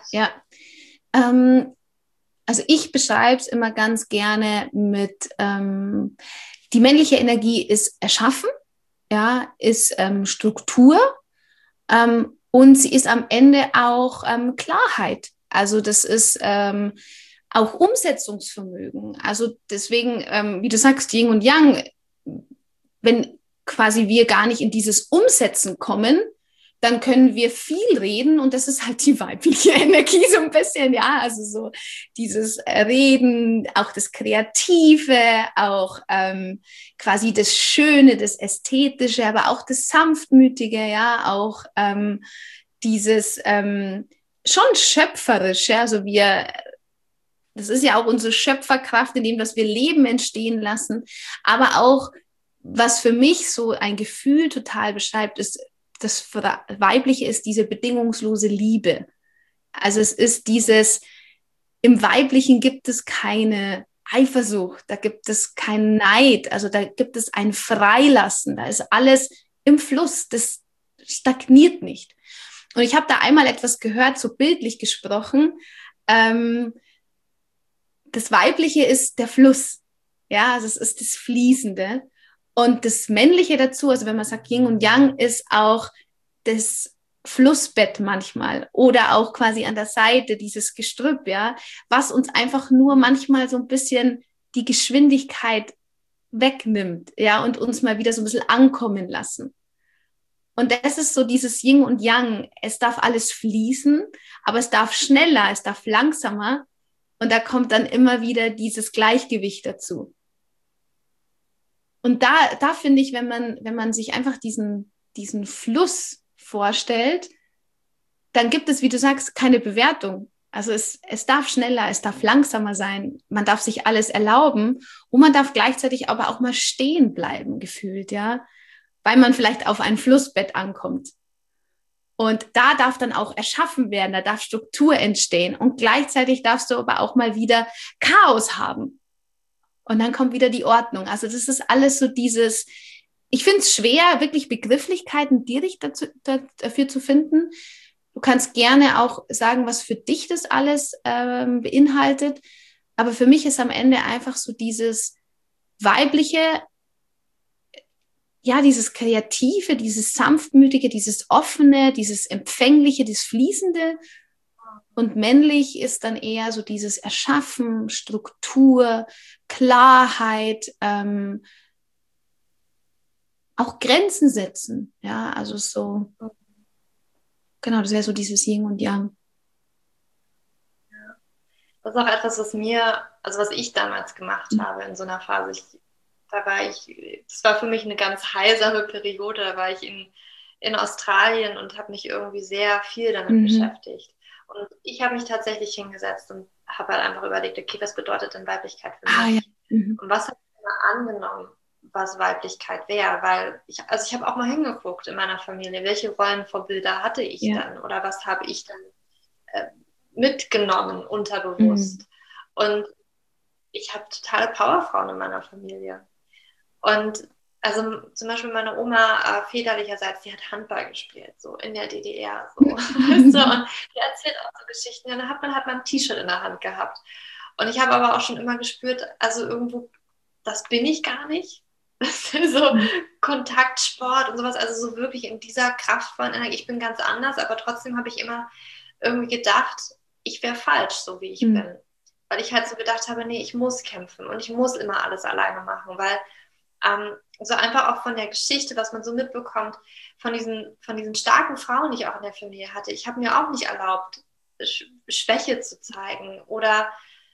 Also ich beschreibe es immer ganz gerne mit, die männliche Energie ist Erschaffen, ja, ist Struktur und sie ist am Ende auch Klarheit. Also das ist auch Umsetzungsvermögen. Also deswegen, wie du sagst, Yin und Yang, wenn quasi wir gar nicht in dieses Umsetzen kommen, dann können wir viel reden und das ist halt die weibliche Energie so ein bisschen, ja, also so dieses Reden, auch das Kreative, auch quasi das Schöne, das Ästhetische, aber auch das Sanftmütige, ja, auch dieses schon Schöpferische, also das ist ja auch unsere Schöpferkraft, in dem, dass wir Leben entstehen lassen. Aber auch, was für mich so ein Gefühl total beschreibt, ist, das Weibliche ist diese bedingungslose Liebe. Also es ist dieses, im Weiblichen gibt es keine Eifersucht, da gibt es keinen Neid, also da gibt es ein Freilassen, da ist alles im Fluss, das stagniert nicht. Und ich habe da einmal etwas gehört, so bildlich gesprochen, das Weibliche ist der Fluss, ja, also es ist das Fließende. Und das Männliche dazu, also wenn man sagt Yin und Yang, ist auch das Flussbett manchmal oder auch quasi an der Seite dieses Gestrüpp, ja, was uns einfach nur manchmal so ein bisschen die Geschwindigkeit wegnimmt, ja, und uns mal wieder so ein bisschen ankommen lassen. Und das ist so dieses Yin und Yang. Es darf alles fließen, aber es darf schneller, es darf langsamer. Und da kommt dann immer wieder dieses Gleichgewicht dazu. Und da finde ich, wenn man sich einfach diesen Fluss vorstellt, dann gibt es, wie du sagst, keine Bewertung. Also es darf schneller, es darf langsamer sein. Man darf sich alles erlauben und man darf gleichzeitig aber auch mal stehen bleiben, gefühlt, ja, weil man vielleicht auf ein Flussbett ankommt. Und da darf dann auch erschaffen werden, da darf Struktur entstehen und gleichzeitig darfst du aber auch mal wieder Chaos haben. Und dann kommt wieder die Ordnung. Also das ist alles so dieses ich finde es schwer, wirklich Begrifflichkeiten direkt dafür zu finden. Du kannst gerne auch sagen, was für dich das alles beinhaltet. Aber für mich ist am Ende einfach so dieses Weibliche, ja, dieses Kreative, dieses Sanftmütige, dieses Offene, dieses Empfängliche, das Fließende. Und männlich ist dann eher so dieses Erschaffen, Struktur, Klarheit, auch Grenzen setzen. Ja, also so, genau, das wäre so dieses Yin und Yang. Das ist auch etwas, was ich damals gemacht habe in so einer Phase. Das war für mich eine ganz heilsame Periode. Da war ich in Australien und habe mich irgendwie sehr viel damit beschäftigt. Und ich habe mich tatsächlich hingesetzt und habe halt einfach überlegt, okay, was bedeutet denn Weiblichkeit für mich? Ja. Und was habe ich immer angenommen, was Weiblichkeit wäre? Weil ich habe auch mal hingeguckt in meiner Familie, welche Rollenvorbilder hatte ich dann oder was habe ich dann mitgenommen, unterbewusst. Und ich habe totale Powerfrauen in meiner Familie. Und also zum Beispiel meine Oma väterlicherseits, die hat Handball gespielt, so in der DDR. So. Und die erzählt auch so Geschichten. Dann hat man ein T-Shirt in der Hand gehabt. Und ich habe aber auch schon immer gespürt, also irgendwo, das bin ich gar nicht. Das ist so Kontaktsport und sowas, also so wirklich in dieser kraftvollen Energie. Ich bin ganz anders, aber trotzdem habe ich immer irgendwie gedacht, ich wäre falsch, so wie ich bin. Weil ich halt so gedacht habe, nee, ich muss kämpfen und ich muss immer alles alleine machen, weil so einfach auch von der Geschichte, was man so mitbekommt, von diesen starken Frauen, die ich auch in der Familie hatte. Ich habe mir auch nicht erlaubt, Schwäche zu zeigen oder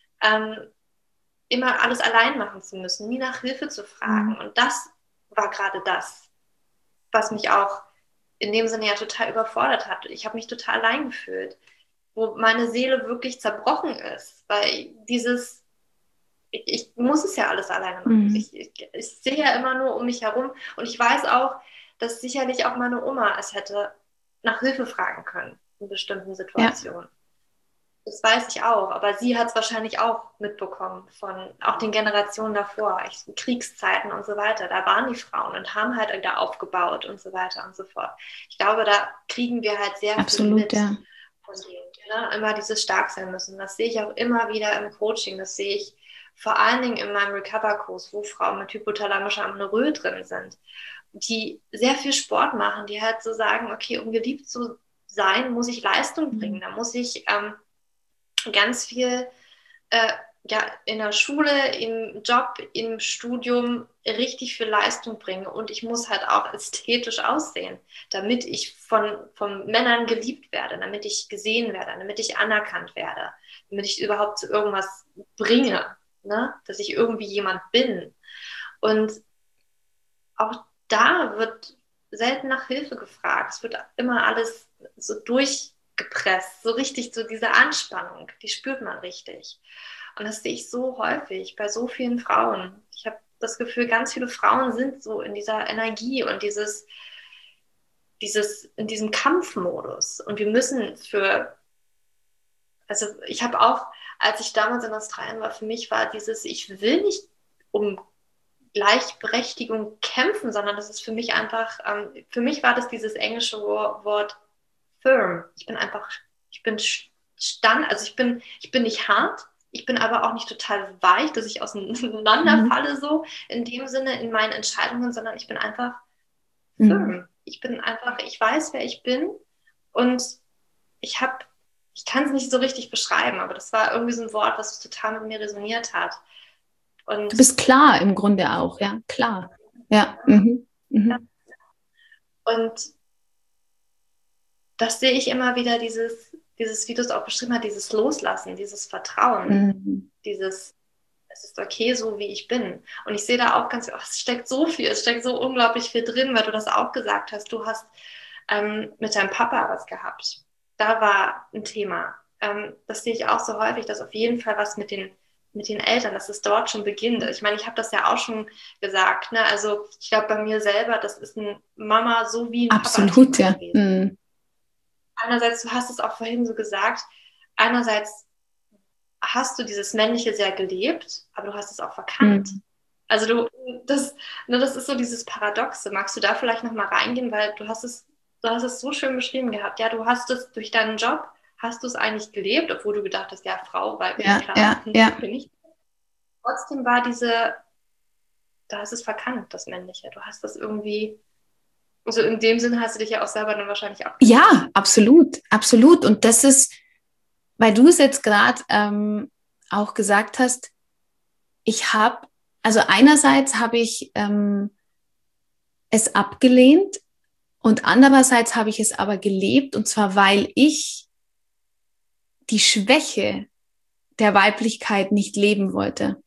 immer alles allein machen zu müssen, nie nach Hilfe zu fragen. Und das war gerade das, was mich auch in dem Sinne ja total überfordert hat. Ich habe mich total allein gefühlt, wo meine Seele wirklich zerbrochen ist, weil ich muss es ja alles alleine machen. Ich sehe ja immer nur um mich herum und ich weiß auch, dass sicherlich auch meine Oma es hätte nach Hilfe fragen können in bestimmten Situationen. Ja. Das weiß ich auch, aber sie hat es wahrscheinlich auch mitbekommen von auch den Generationen davor, Kriegszeiten und so weiter. Da waren die Frauen und haben halt wieder aufgebaut und so weiter und so fort. Ich glaube, da kriegen wir halt sehr viel mit von denen. Immer dieses stark sein müssen. Das sehe ich auch immer wieder im Coaching. Das sehe ich vor allen Dingen in meinem Recover-Kurs, wo Frauen mit hypothalamischer Amenorrhoe drin sind, die sehr viel Sport machen, die halt so sagen, okay, um geliebt zu sein, muss ich Leistung bringen. Da muss ich ganz viel in der Schule, im Job, im Studium richtig viel Leistung bringen und ich muss halt auch ästhetisch aussehen, damit ich von Männern geliebt werde, damit ich gesehen werde, damit ich anerkannt werde, damit ich überhaupt zu irgendwas bringe, ne? Dass ich irgendwie jemand bin. Und auch da wird selten nach Hilfe gefragt. Es wird immer alles so durchgepresst, so richtig, so diese Anspannung, die spürt man richtig. Und das sehe ich so häufig bei so vielen Frauen. Ich habe das Gefühl, ganz viele Frauen sind so in dieser Energie und in diesem Kampfmodus. Und wir müssen also ich habe auch, als ich damals in Australien war, für mich war ich will nicht um Gleichberechtigung kämpfen, sondern das ist für mich einfach, für mich war das dieses englische Wort firm. Ich bin nicht hart, ich bin aber auch nicht total weich, dass ich auseinanderfalle so in dem Sinne in meinen Entscheidungen, sondern ich bin einfach firm. Ich weiß, wer ich bin und ich kann es nicht so richtig beschreiben, aber das war irgendwie so ein Wort, was total mit mir resoniert hat. Und du bist klar im Grunde auch, ja, klar. Ja. Ja. Und das sehe ich immer wieder, dieses, wie du es auch beschrieben hast, dieses Loslassen, dieses Vertrauen, es ist okay, so wie ich bin. Und ich sehe da auch es steckt so unglaublich viel drin, weil du das auch gesagt hast. Du hast mit deinem Papa was gehabt. Da war ein Thema. Das sehe ich auch so häufig, dass auf jeden Fall was mit den Eltern, dass es dort schon beginnt. Ich meine, ich habe das ja auch schon gesagt. Ne? Also ich glaube bei mir selber, das ist eine Mama so wie ein Absolut, Papa gewesen. Einerseits, du hast es auch vorhin so gesagt, einerseits hast du dieses Männliche sehr gelebt, aber du hast es auch verkannt. Also das ist so dieses Paradoxe. Magst du da vielleicht nochmal reingehen, weil du hast es so schön beschrieben gehabt. Ja, du hast es durch deinen Job, hast du es eigentlich gelebt, obwohl du gedacht hast, ja, Frau, weiblich, klar, bin ich. Trotzdem war da hast es verkannt, das Männliche. Du hast das irgendwie, also in dem Sinn hast du dich ja auch selber dann wahrscheinlich abgelehnt. Ja, absolut, absolut. Und das ist, weil du es jetzt gerade auch gesagt hast, also einerseits habe ich es abgelehnt und andererseits habe ich es aber gelebt, und zwar, weil ich die Schwäche der Weiblichkeit nicht leben wollte.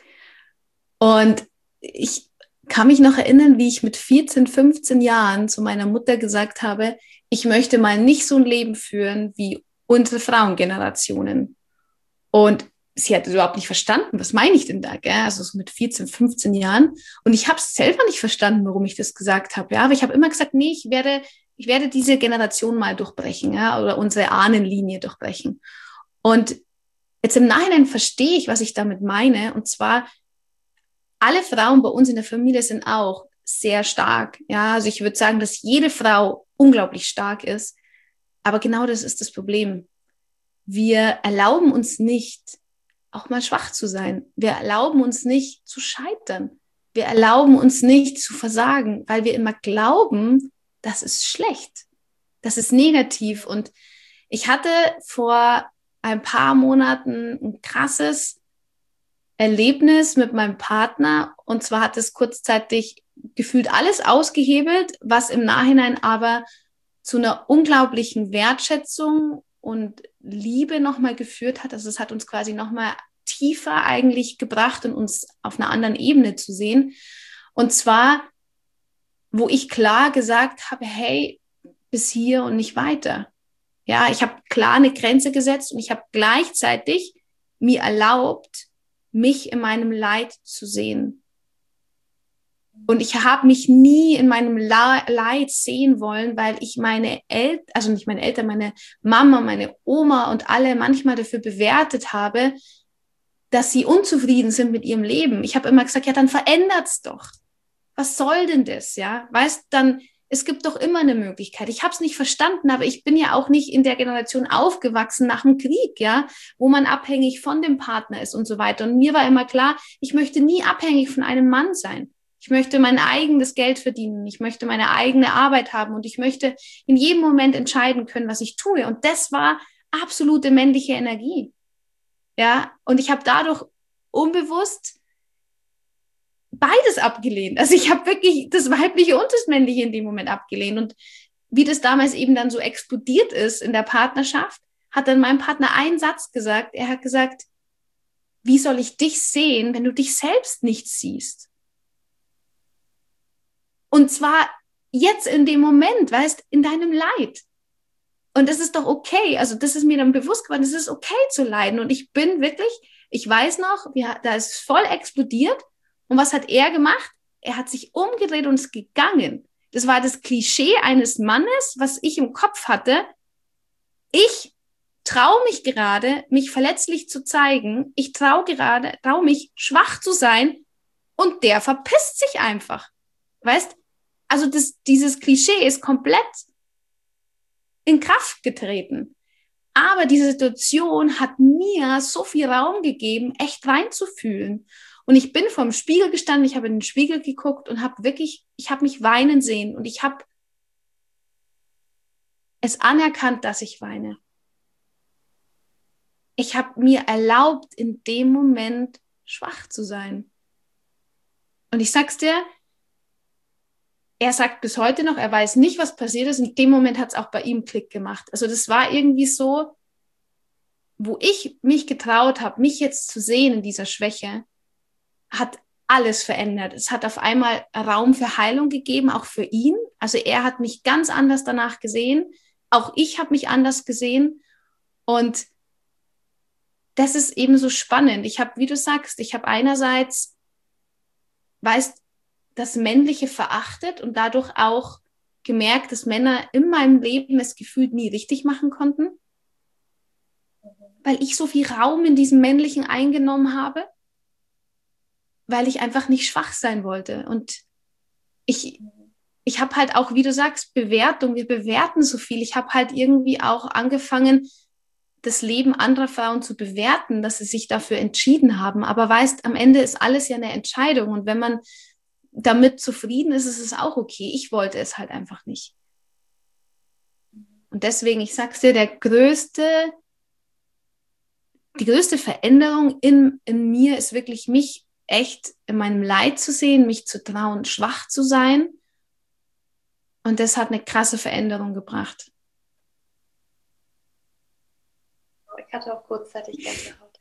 Und ich kann mich noch erinnern, wie ich mit 14, 15 Jahren zu meiner Mutter gesagt habe, ich möchte mal nicht so ein Leben führen wie unsere Frauengenerationen. Und sie hat überhaupt nicht verstanden, was meine ich denn da, gell? Also so mit 14, 15 Jahren. Und ich habe es selber nicht verstanden, warum ich das gesagt habe. Ja? Aber ich habe immer gesagt, nee, ich werde diese Generation mal durchbrechen, ja? Oder unsere Ahnenlinie durchbrechen. Und jetzt im Nachhinein verstehe ich, was ich damit meine. Und zwar, alle Frauen bei uns in der Familie sind auch sehr stark. Ja, also ich würde sagen, dass jede Frau unglaublich stark ist. Aber genau das ist das Problem. Wir erlauben uns nicht, auch mal schwach zu sein. Wir erlauben uns nicht zu scheitern. Wir erlauben uns nicht zu versagen, weil wir immer glauben, das ist schlecht. Das ist negativ. Und ich hatte vor ein paar Monaten ein krasses Erlebnis mit meinem Partner. Und zwar hat es kurzzeitig gefühlt alles ausgehebelt, was im Nachhinein aber zu einer unglaublichen Wertschätzung und Liebe nochmal geführt hat. Also es hat uns quasi nochmal tiefer eigentlich gebracht und uns auf einer anderen Ebene zu sehen. Und zwar, wo ich klar gesagt habe, hey, bis hier und nicht weiter. Ja, ich habe klar eine Grenze gesetzt und ich habe gleichzeitig mir erlaubt, mich in meinem Leid zu sehen. Und ich habe mich nie in meinem Leid sehen wollen, weil ich meine Eltern, also nicht meine Eltern, meine Mama, meine Oma und alle manchmal dafür bewertet habe, dass sie unzufrieden sind mit ihrem Leben. Ich habe immer gesagt, ja, dann verändert's doch. Was soll denn das, ja? Weißt, dann, es gibt doch immer eine Möglichkeit. Ich habe es nicht verstanden, aber ich bin ja auch nicht in der Generation aufgewachsen nach dem Krieg, ja, wo man abhängig von dem Partner ist und so weiter. Und mir war immer klar, ich möchte nie abhängig von einem Mann sein. Ich möchte mein eigenes Geld verdienen. Ich möchte meine eigene Arbeit haben und ich möchte in jedem Moment entscheiden können, was ich tue. Und das war absolute männliche Energie. Ja, und ich habe dadurch unbewusst beides abgelehnt. Also ich habe wirklich das Weibliche und das Männliche in dem Moment abgelehnt. Und wie das damals eben dann so explodiert ist in der Partnerschaft, hat dann mein Partner einen Satz gesagt. Er hat gesagt, wie soll ich dich sehen, wenn du dich selbst nicht siehst? Und zwar jetzt in dem Moment, weißt, in deinem Leid. Und das ist doch okay. Also das ist mir dann bewusst geworden, es ist okay zu leiden. Und ich bin wirklich, ich weiß noch, da ist voll explodiert. Und was hat er gemacht? Er hat sich umgedreht und ist gegangen. Das war das Klischee eines Mannes, was ich im Kopf hatte. Ich traue mich gerade, mich verletzlich zu zeigen. Ich traue mich, schwach zu sein. Und der verpisst sich einfach. Weißt? Also dieses Klischee ist komplett in Kraft getreten. Aber diese Situation hat mir so viel Raum gegeben, echt reinzufühlen. Und ich bin vorm Spiegel gestanden, ich habe in den Spiegel geguckt und ich habe mich weinen sehen und ich habe es anerkannt, dass ich weine. Ich habe mir erlaubt, in dem Moment schwach zu sein. Und ich sag's dir, er sagt bis heute noch, er weiß nicht, was passiert ist. In dem Moment hat es auch bei ihm Klick gemacht. Also das war irgendwie so, wo ich mich getraut habe, mich jetzt zu sehen in dieser Schwäche, hat alles verändert. Es hat auf einmal Raum für Heilung gegeben, auch für ihn. Also er hat mich ganz anders danach gesehen. Auch ich habe mich anders gesehen. Und das ist eben so spannend. Ich habe, wie du sagst, ich habe einerseits, weißt, das Männliche verachtet und dadurch auch gemerkt, dass Männer in meinem Leben es gefühlt nie richtig machen konnten, weil ich so viel Raum in diesem Männlichen eingenommen habe. weil ich einfach nicht schwach sein wollte. Und ich habe halt auch, wie du sagst, Bewertung, wir bewerten so viel. Ich habe halt irgendwie auch angefangen, das Leben anderer Frauen zu bewerten, dass sie sich dafür entschieden haben. Aber weißt, am Ende ist alles ja eine Entscheidung. Und wenn man damit zufrieden ist, ist es auch okay. Ich wollte es halt einfach nicht. Und deswegen, ich sag's dir, die größte Veränderung in mir ist wirklich, mich echt in meinem Leid zu sehen, mich zu trauen, schwach zu sein. Und das hat eine krasse Veränderung gebracht. Ich hatte auch kurzzeitig Gänsehaut.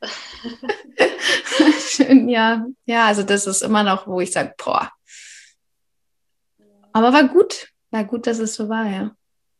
Schön, ja. Ja, also das ist immer noch, wo ich sage, boah. Aber war gut, dass es so war, ja.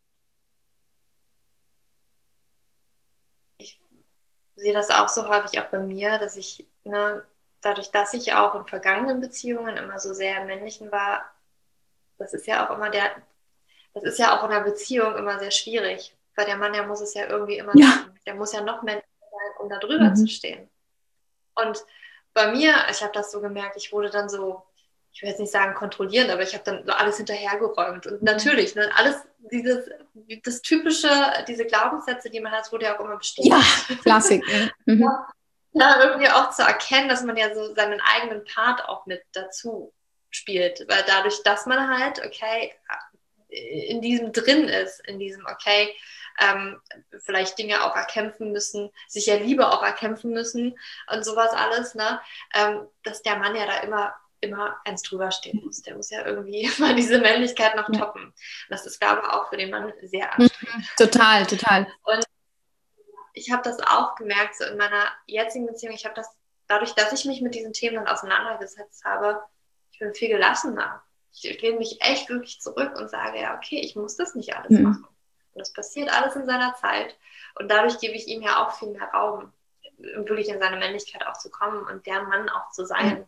Ich sehe das auch so häufig auch bei mir, dass ich, dadurch, dass ich auch in vergangenen Beziehungen immer so sehr im Männlichen war, das ist ja auch in einer Beziehung immer sehr schwierig, weil der Mann, der muss es ja irgendwie immer machen. Der muss ja noch männlicher sein, um da drüber zu stehen. Und bei mir, ich habe das so gemerkt, ich wurde dann so, ich will jetzt nicht sagen kontrollierend, aber ich habe dann so alles hinterhergeräumt. Und natürlich, alles das typische, diese Glaubenssätze, die man hat, wurde ja auch immer bestätigt. Ja, Klassik. Ja, irgendwie auch zu erkennen, dass man ja so seinen eigenen Part auch mit dazu spielt. Weil dadurch, dass man halt, okay, in diesem drin ist, in diesem, okay, vielleicht Dinge auch erkämpfen müssen, sich ja Liebe auch erkämpfen müssen und sowas alles, ne? Dass der Mann ja da immer eins drüber stehen muss. Der muss ja irgendwie immer diese Männlichkeit noch toppen. Das ist, glaube ich, auch für den Mann sehr anstrengend. Total. Und ich habe das auch gemerkt, so in meiner jetzigen Beziehung, ich habe das, dadurch, dass ich mich mit diesen Themen dann auseinandergesetzt habe, ich bin viel gelassener. Ich lehne mich echt wirklich zurück und sage, ja, okay, ich muss das nicht alles machen. Und das passiert alles in seiner Zeit. Und dadurch gebe ich ihm ja auch viel mehr Raum, wirklich in seine Männlichkeit auch zu kommen und der Mann auch zu sein.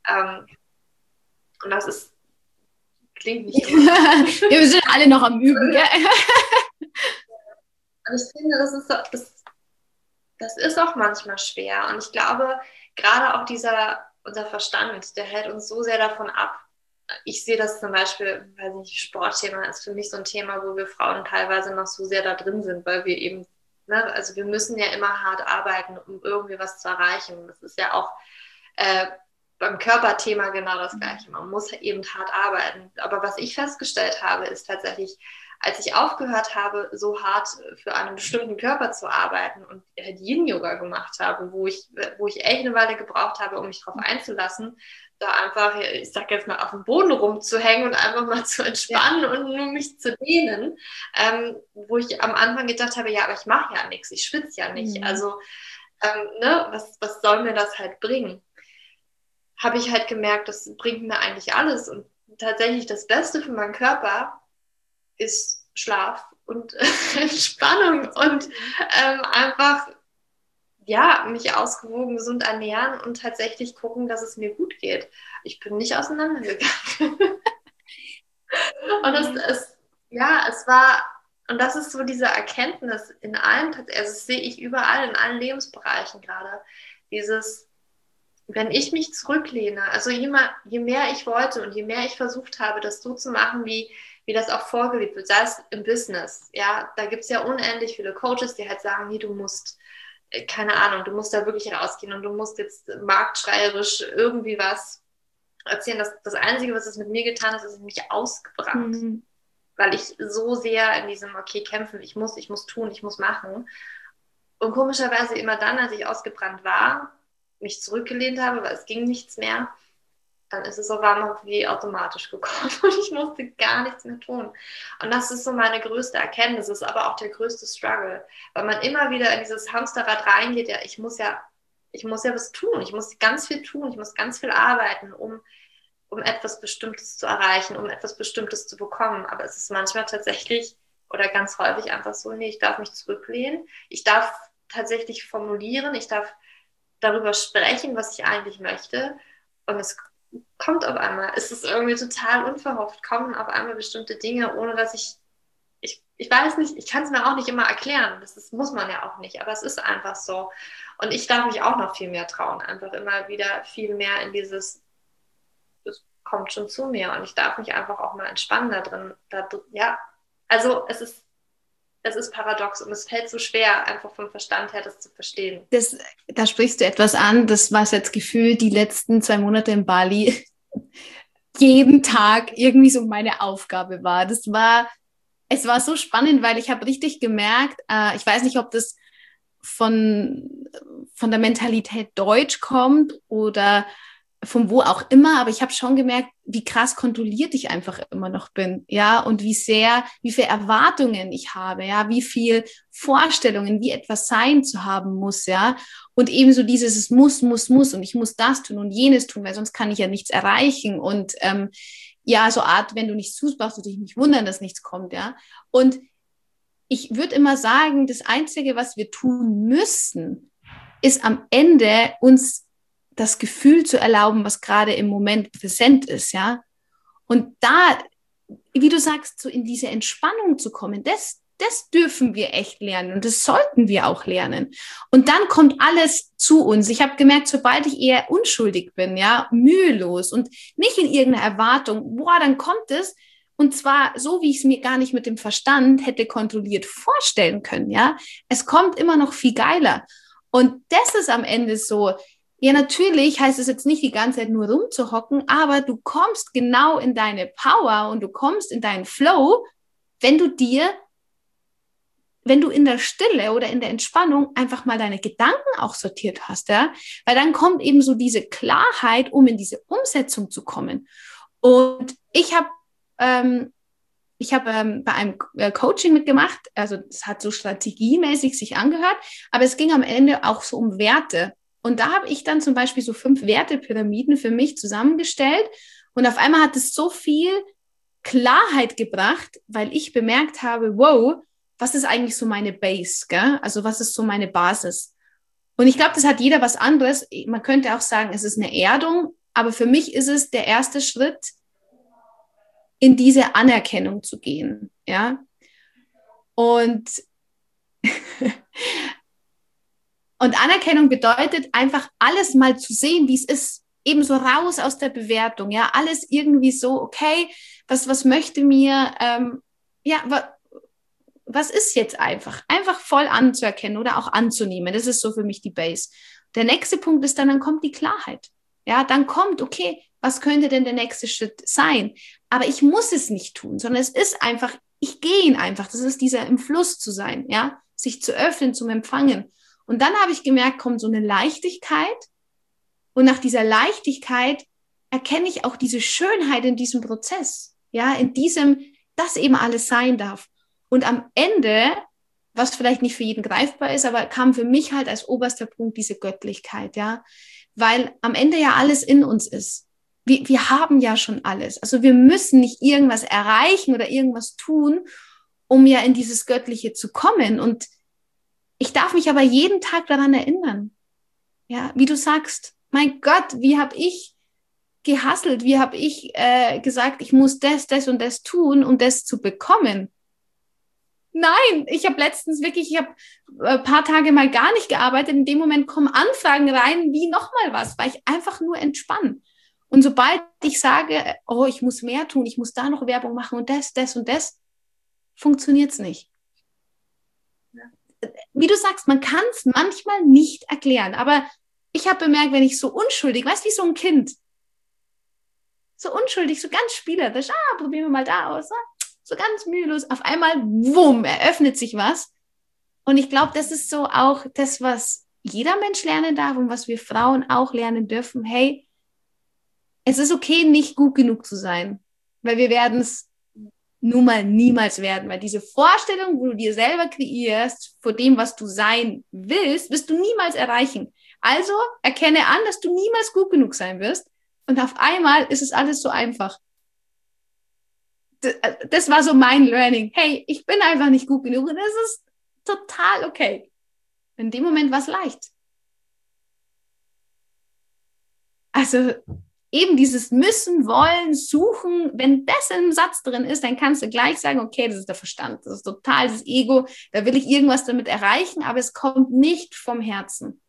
Und das klingt nicht immer. Wir sind alle noch am Üben, gell? Und ich finde, das ist auch manchmal schwer. Und ich glaube, gerade auch unser Verstand, der hält uns so sehr davon ab. Ich sehe das zum Beispiel, weiß nicht, Sportthema ist für mich so ein Thema, wo wir Frauen teilweise noch so sehr da drin sind, weil wir eben, also wir müssen ja immer hart arbeiten, um irgendwie was zu erreichen. Das ist ja auch beim Körperthema genau das Gleiche. Man muss eben hart arbeiten. Aber was ich festgestellt habe, ist tatsächlich, als ich aufgehört habe, so hart für einen bestimmten Körper zu arbeiten und halt Yin-Yoga gemacht habe, wo ich echt eine Weile gebraucht habe, um mich darauf einzulassen, da einfach, ich sag jetzt mal, auf dem Boden rumzuhängen und einfach mal zu entspannen und nur mich zu dehnen, wo ich am Anfang gedacht habe, ja, aber ich mache ja nichts, ich schwitze ja nicht, also was soll mir das halt bringen? Habe ich halt gemerkt, das bringt mir eigentlich alles und tatsächlich das Beste für meinen Körper ist Schlaf und Entspannung und einfach mich ausgewogen gesund ernähren und tatsächlich gucken, dass es mir gut geht. Ich bin nicht auseinandergegangen. Und und das ist so diese Erkenntnis in allen, also das sehe ich überall, in allen Lebensbereichen gerade, wenn ich mich zurücklehne, also je mehr ich wollte und je mehr ich versucht habe, das so zu machen, wie das auch vorgelebt wird, sei es im Business, ja, da gibt es ja unendlich viele Coaches, die halt sagen, nee, du musst, keine Ahnung, du musst da wirklich rausgehen und du musst jetzt marktschreierisch irgendwie was erzählen. Das Einzige, was es mit mir getan hat, ist mich ausgebrannt, weil ich so sehr in diesem, okay, kämpfen, ich muss tun, ich muss machen. Und komischerweise immer dann, als ich ausgebrannt war, mich zurückgelehnt habe, weil es ging nichts mehr, dann ist es auf einmal wie automatisch gekommen und ich musste gar nichts mehr tun. Und das ist so meine größte Erkenntnis, ist aber auch der größte Struggle, weil man immer wieder in dieses Hamsterrad reingeht, ja, ich muss ja was tun, ich muss ganz viel tun, ich muss ganz viel arbeiten, um etwas Bestimmtes zu erreichen, um etwas Bestimmtes zu bekommen. Aber es ist manchmal tatsächlich oder ganz häufig einfach so, nee, ich darf mich zurücklehnen, ich darf tatsächlich formulieren, ich darf darüber sprechen, was ich eigentlich möchte und es kommt auf einmal, es ist irgendwie total unverhofft, kommen auf einmal bestimmte Dinge, ohne dass ich ich weiß nicht, ich kann es mir auch nicht immer erklären. Muss man ja auch nicht, aber es ist einfach so. Und ich darf mich auch noch viel mehr trauen, einfach immer wieder viel mehr in dieses, das kommt schon zu mir und ich darf mich einfach auch mal entspannen da drin. Ja, also es ist paradox und es fällt so schwer, einfach vom Verstand her das zu verstehen. Da sprichst du etwas an, das was jetzt gefühlt die letzten 2 Monate in Bali jeden Tag irgendwie so meine Aufgabe war. Es war so spannend, weil ich habe richtig gemerkt, ich weiß nicht, ob das von der Mentalität Deutsch kommt oder von wo auch immer, aber ich habe schon gemerkt, wie krass kontrolliert ich einfach immer noch bin, ja, und wie viel Erwartungen ich habe, ja, wie viel Vorstellungen, wie etwas sein zu haben muss, ja, und ebenso dieses, es muss und ich muss das tun und jenes tun, weil sonst kann ich ja nichts erreichen und ja, so Art, wenn du nichts tust, brauchst du dich nicht wundern, dass nichts kommt, ja, und ich würde immer sagen, das Einzige, was wir tun müssen, ist am Ende uns das Gefühl zu erlauben, was gerade im Moment präsent ist, ja. Und da, wie du sagst, so in diese Entspannung zu kommen, das dürfen wir echt lernen und das sollten wir auch lernen. Und dann kommt alles zu uns. Ich habe gemerkt, sobald ich eher unschuldig bin, ja, mühelos und nicht in irgendeiner Erwartung, dann kommt es. Und zwar so, wie ich es mir gar nicht mit dem Verstand hätte kontrolliert vorstellen können, ja. Es kommt immer noch viel geiler. Und das ist am Ende so, ja, natürlich heißt es jetzt nicht die ganze Zeit nur rumzuhocken, aber du kommst genau in deine Power und du kommst in deinen Flow, wenn du in der Stille oder in der Entspannung einfach mal deine Gedanken auch sortiert hast, ja, weil dann kommt eben so diese Klarheit, um in diese Umsetzung zu kommen. Und ich habe bei einem Coaching mitgemacht, also es hat so strategiemäßig sich angehört, aber es ging am Ende auch so um Werte. Und da habe ich dann zum Beispiel so 5 Wertepyramiden für mich zusammengestellt und auf einmal hat es so viel Klarheit gebracht, weil ich bemerkt habe, wow, was ist eigentlich so meine Base, gell? Also was ist so meine Basis? Und ich glaube, das hat jeder was anderes. Man könnte auch sagen, es ist eine Erdung, aber für mich ist es der erste Schritt, in diese Anerkennung zu gehen, ja? Und Und Anerkennung bedeutet einfach alles mal zu sehen, wie es ist. Ebenso raus aus der Bewertung, ja, alles irgendwie so, okay, was möchte mir, was ist jetzt einfach? Einfach voll anzuerkennen oder auch anzunehmen. Das ist so für mich die Base. Der nächste Punkt ist dann kommt die Klarheit. Ja, dann kommt, okay, was könnte denn der nächste Schritt sein? Aber ich muss es nicht tun, sondern es ist einfach, ich gehe ihn einfach. Das ist dieser im Fluss zu sein, ja, sich zu öffnen, zum Empfangen. Und dann habe ich gemerkt, kommt so eine Leichtigkeit. Und nach dieser Leichtigkeit erkenne ich auch diese Schönheit in diesem Prozess. Ja, in diesem, dass eben alles sein darf. Und am Ende, was vielleicht nicht für jeden greifbar ist, aber kam für mich halt als oberster Punkt diese Göttlichkeit, ja. Weil am Ende ja alles in uns ist. Wir haben ja schon alles. Also wir müssen nicht irgendwas erreichen oder irgendwas tun, um ja in dieses Göttliche zu kommen. Und ich darf mich aber jeden Tag daran erinnern. Ja, wie du sagst, mein Gott, wie habe ich gehustelt, wie habe ich gesagt, ich muss das und das tun, um das zu bekommen. Nein, ich habe letztens wirklich, ich habe ein paar Tage mal gar nicht gearbeitet. In dem Moment kommen Anfragen rein, wie nochmal was, weil ich einfach nur entspanne. Und sobald ich sage, oh, ich muss mehr tun, ich muss da noch Werbung machen und das und das, funktioniert es nicht. Wie du sagst, man kann es manchmal nicht erklären, aber ich habe bemerkt, wenn ich so unschuldig, weißt du, wie so ein Kind, so unschuldig, so ganz spielerisch, probieren wir mal da aus, so ganz mühelos, auf einmal, wumm, eröffnet sich was. Und ich glaube, das ist so auch das, was jeder Mensch lernen darf und was wir Frauen auch lernen dürfen. Hey, es ist okay, nicht gut genug zu sein, weil wir werden es nun mal niemals werden, weil diese Vorstellung, wo du dir selber kreierst, vor dem, was du sein willst, wirst du niemals erreichen. Also erkenne an, dass du niemals gut genug sein wirst und auf einmal ist es alles so einfach. Das war so mein Learning. Hey, ich bin einfach nicht gut genug und das ist total okay. In dem Moment war es leicht. Also eben dieses Müssen, Wollen, Suchen, wenn das im Satz drin ist, dann kannst du gleich sagen, okay, das ist der Verstand, das ist total das Ego, da will ich irgendwas damit erreichen, aber es kommt nicht vom Herzen.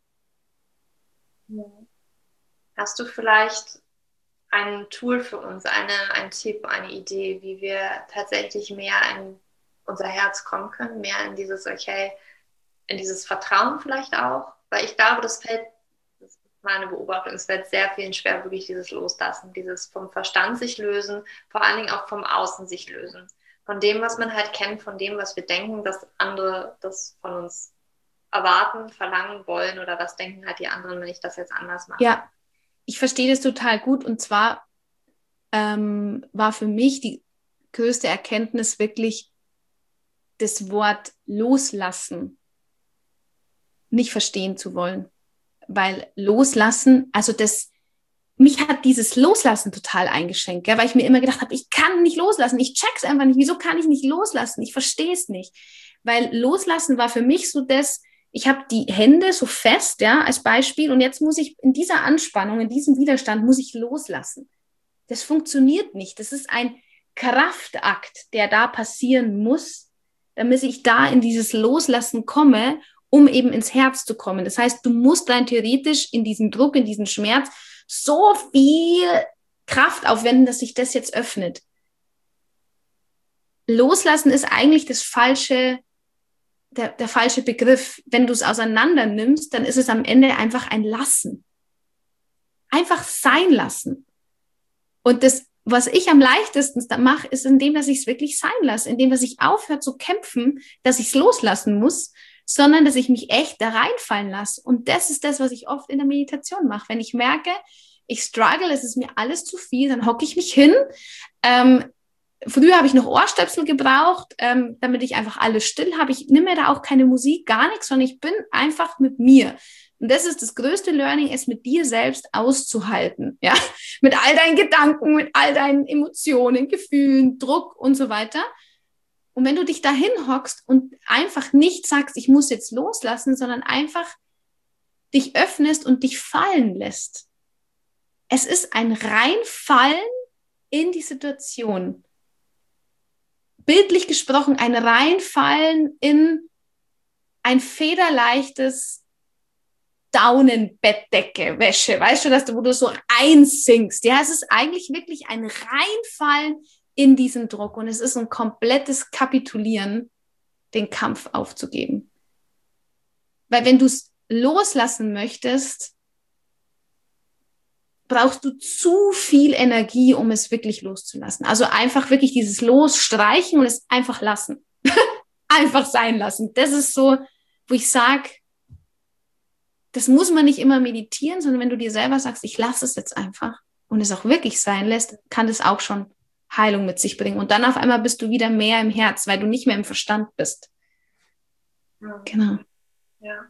Hast du vielleicht ein Tool für uns, ein Tipp, eine Idee, wie wir tatsächlich mehr in unser Herz kommen können, mehr in dieses, okay, in dieses Vertrauen vielleicht auch? Weil ich glaube, das ist meine Beobachtung, es fällt sehr vielen schwer, wirklich dieses Loslassen, dieses vom Verstand sich lösen, vor allen Dingen auch vom Außen sich lösen. Von dem, was man halt kennt, von dem, was wir denken, dass andere das von uns erwarten, verlangen wollen oder was denken halt die anderen, wenn ich das jetzt anders mache. Ja, ich verstehe das total gut und zwar war für mich die größte Erkenntnis wirklich das Wort loslassen nicht verstehen zu wollen. Weil loslassen, also mich hat dieses Loslassen total eingeschränkt, gell? Weil ich mir immer gedacht habe, ich kann nicht loslassen, ich check's einfach nicht, wieso kann ich nicht loslassen, ich verstehe es nicht. Weil loslassen war für mich so ich habe die Hände so fest, ja, als Beispiel und jetzt muss ich in dieser Anspannung, in diesem Widerstand, muss ich loslassen. Das funktioniert nicht, das ist ein Kraftakt, der da passieren muss, damit ich da in dieses Loslassen komme, um eben ins Herz zu kommen. Das heißt, du musst rein theoretisch in diesen Druck, in diesen Schmerz so viel Kraft aufwenden, dass sich das jetzt öffnet. Loslassen ist eigentlich der falsche Begriff. Wenn du es auseinander nimmst, dann ist es am Ende einfach ein Lassen. Einfach sein lassen. Und das, was ich am leichtesten mache, ist indem, dass ich es wirklich sein lasse, indem, dass ich aufhöre zu kämpfen, dass ich es loslassen muss, sondern dass ich mich echt da reinfallen lasse. Und das ist das, was ich oft in der Meditation mache. Wenn ich merke, ich struggle, es ist mir alles zu viel, dann hocke ich mich hin. Früher habe ich noch Ohrstöpsel gebraucht, damit ich einfach alles still habe. Ich nehme mir da auch keine Musik, gar nichts, sondern ich bin einfach mit mir. Und das ist das größte Learning, es mit dir selbst auszuhalten. Ja? Mit all deinen Gedanken, mit all deinen Emotionen, Gefühlen, Druck und so weiter. Und wenn du dich dahin hockst und einfach nicht sagst, ich muss jetzt loslassen, sondern einfach dich öffnest und dich fallen lässt. Es ist ein Reinfallen in die Situation. Bildlich gesprochen, ein Reinfallen in ein federleichtes Daunenbettdecke, Wäsche, weißt du, wo du so einsinkst. Ja, es ist eigentlich wirklich ein Reinfallen in diesen Druck und es ist ein komplettes Kapitulieren, den Kampf aufzugeben. Weil wenn du es loslassen möchtest, brauchst du zu viel Energie, um es wirklich loszulassen. Also einfach wirklich dieses Losstreichen und es einfach lassen. Einfach sein lassen. Das ist so, wo ich sage, das muss man nicht immer meditieren, sondern wenn du dir selber sagst, ich lasse es jetzt einfach und es auch wirklich sein lässt, kann das auch schon Heilung mit sich bringen. Und dann auf einmal bist du wieder mehr im Herz, weil du nicht mehr im Verstand bist. Ja. Genau. Ja.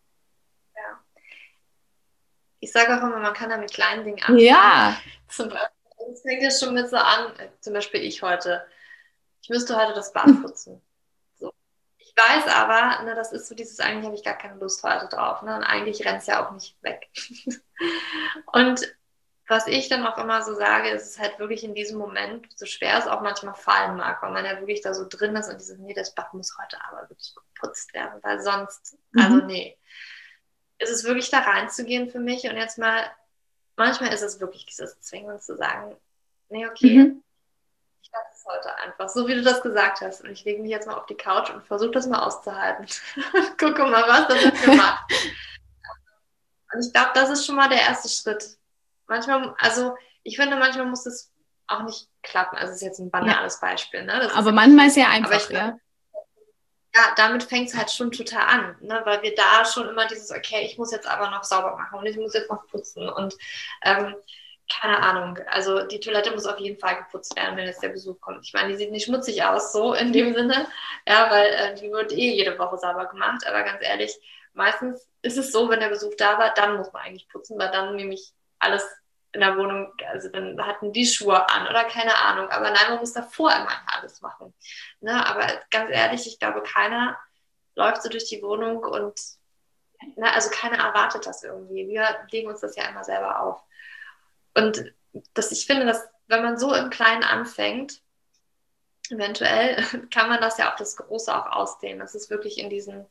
Ich sage auch immer, man kann da mit kleinen Dingen anfangen. Ja. Zum Beispiel, das fängt ja schon mit so an, zum Beispiel ich müsste heute das Bad putzen. So. Ich weiß aber, ne, das ist so dieses, eigentlich habe ich gar keine Lust heute drauf. Ne, und eigentlich rennt es ja auch nicht weg. Und was ich dann auch immer so sage, ist es halt wirklich in diesem Moment, so schwer es auch manchmal fallen mag, weil man ja wirklich da so drin ist und dieses, nee, das Bad muss heute aber wirklich geputzt werden, weil sonst, also nee. Ist es wirklich da reinzugehen für mich und jetzt mal, manchmal ist es wirklich dieses Zwingen zu sagen, nee, okay, ich lasse es heute einfach, so wie du das gesagt hast und ich lege mich jetzt mal auf die Couch und versuche das mal auszuhalten. Gucke mal, was das mit mir macht. Und ich glaube, das ist schon mal der erste Schritt. Manchmal, also ich finde, manchmal muss es auch nicht klappen, also es ist jetzt ein banales Beispiel. Ne? Aber manchmal ist ja einfach, ja, damit fängt es halt schon total an, ne? Weil wir da schon immer dieses, okay, ich muss jetzt aber noch sauber machen und ich muss jetzt noch putzen und keine Ahnung, also die Toilette muss auf jeden Fall geputzt werden, wenn jetzt der Besuch kommt. Ich meine, die sieht nicht schmutzig aus, so in dem Sinne, ja, weil die wird jede Woche sauber gemacht, aber ganz ehrlich, meistens ist es so, wenn der Besuch da war, dann muss man eigentlich putzen, weil dann nämlich alles in der Wohnung, also dann hatten die Schuhe an oder keine Ahnung, aber nein, man muss davor immer alles machen. Ne? Aber ganz ehrlich, ich glaube, keiner läuft so durch die Wohnung und, ne, also keiner erwartet das irgendwie. Wir legen uns das ja immer selber auf. Und ich finde, dass wenn man so im Kleinen anfängt, eventuell kann man das ja auf das Große auch ausdehnen. Das ist wirklich in diesen,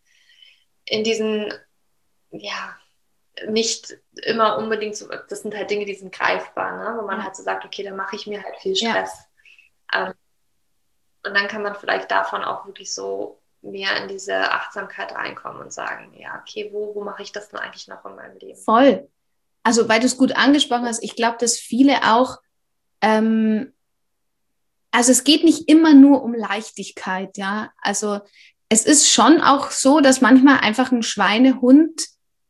ja, nicht immer unbedingt so, das sind halt Dinge, die sind greifbar, ne? Wo man halt so sagt, okay, dann mache ich mir halt viel Stress. Und dann kann man vielleicht davon auch wirklich so mehr in diese Achtsamkeit reinkommen und sagen, ja, okay, wo mache ich das denn eigentlich noch in meinem Leben? Voll. Also, weil du es gut angesprochen hast, ich glaube, dass viele auch, also es geht nicht immer nur um Leichtigkeit, ja. Also es ist schon auch so, dass manchmal einfach ein Schweinehund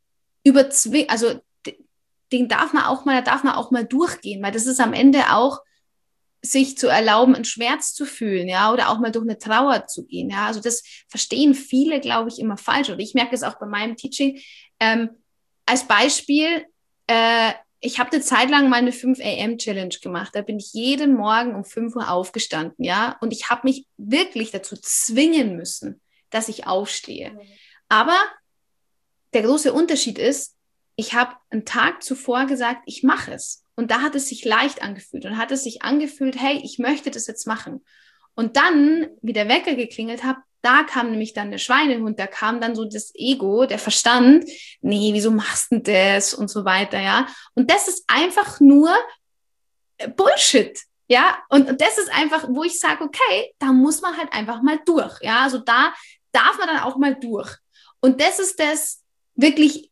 also den darf man auch mal durchgehen, weil das ist am Ende auch sich zu erlauben, einen Schmerz zu fühlen, ja, oder auch mal durch eine Trauer zu gehen, ja. Also das verstehen viele, glaube ich, immer falsch. Und ich merke es auch bei meinem Teaching. Als Beispiel, ich habe eine Zeit lang meine 5 AM Challenge gemacht. Da bin ich jeden Morgen um 5 Uhr aufgestanden, ja. Und ich habe mich wirklich dazu zwingen müssen, dass ich aufstehe. Aber der große Unterschied ist, ich habe einen Tag zuvor gesagt, ich mache es. Und da hat es sich leicht angefühlt und hat es sich angefühlt, hey, ich möchte das jetzt machen. Und dann, wie der Wecker geklingelt hat, da kam nämlich dann der Schweinehund, da kam dann so das Ego, der Verstand, nee, wieso machst du das und so weiter, ja. Und das ist einfach nur Bullshit, ja. Und das ist einfach, wo ich sage, okay, da muss man halt einfach mal durch, ja. Also da darf man dann auch mal durch. Und das ist das wirklich,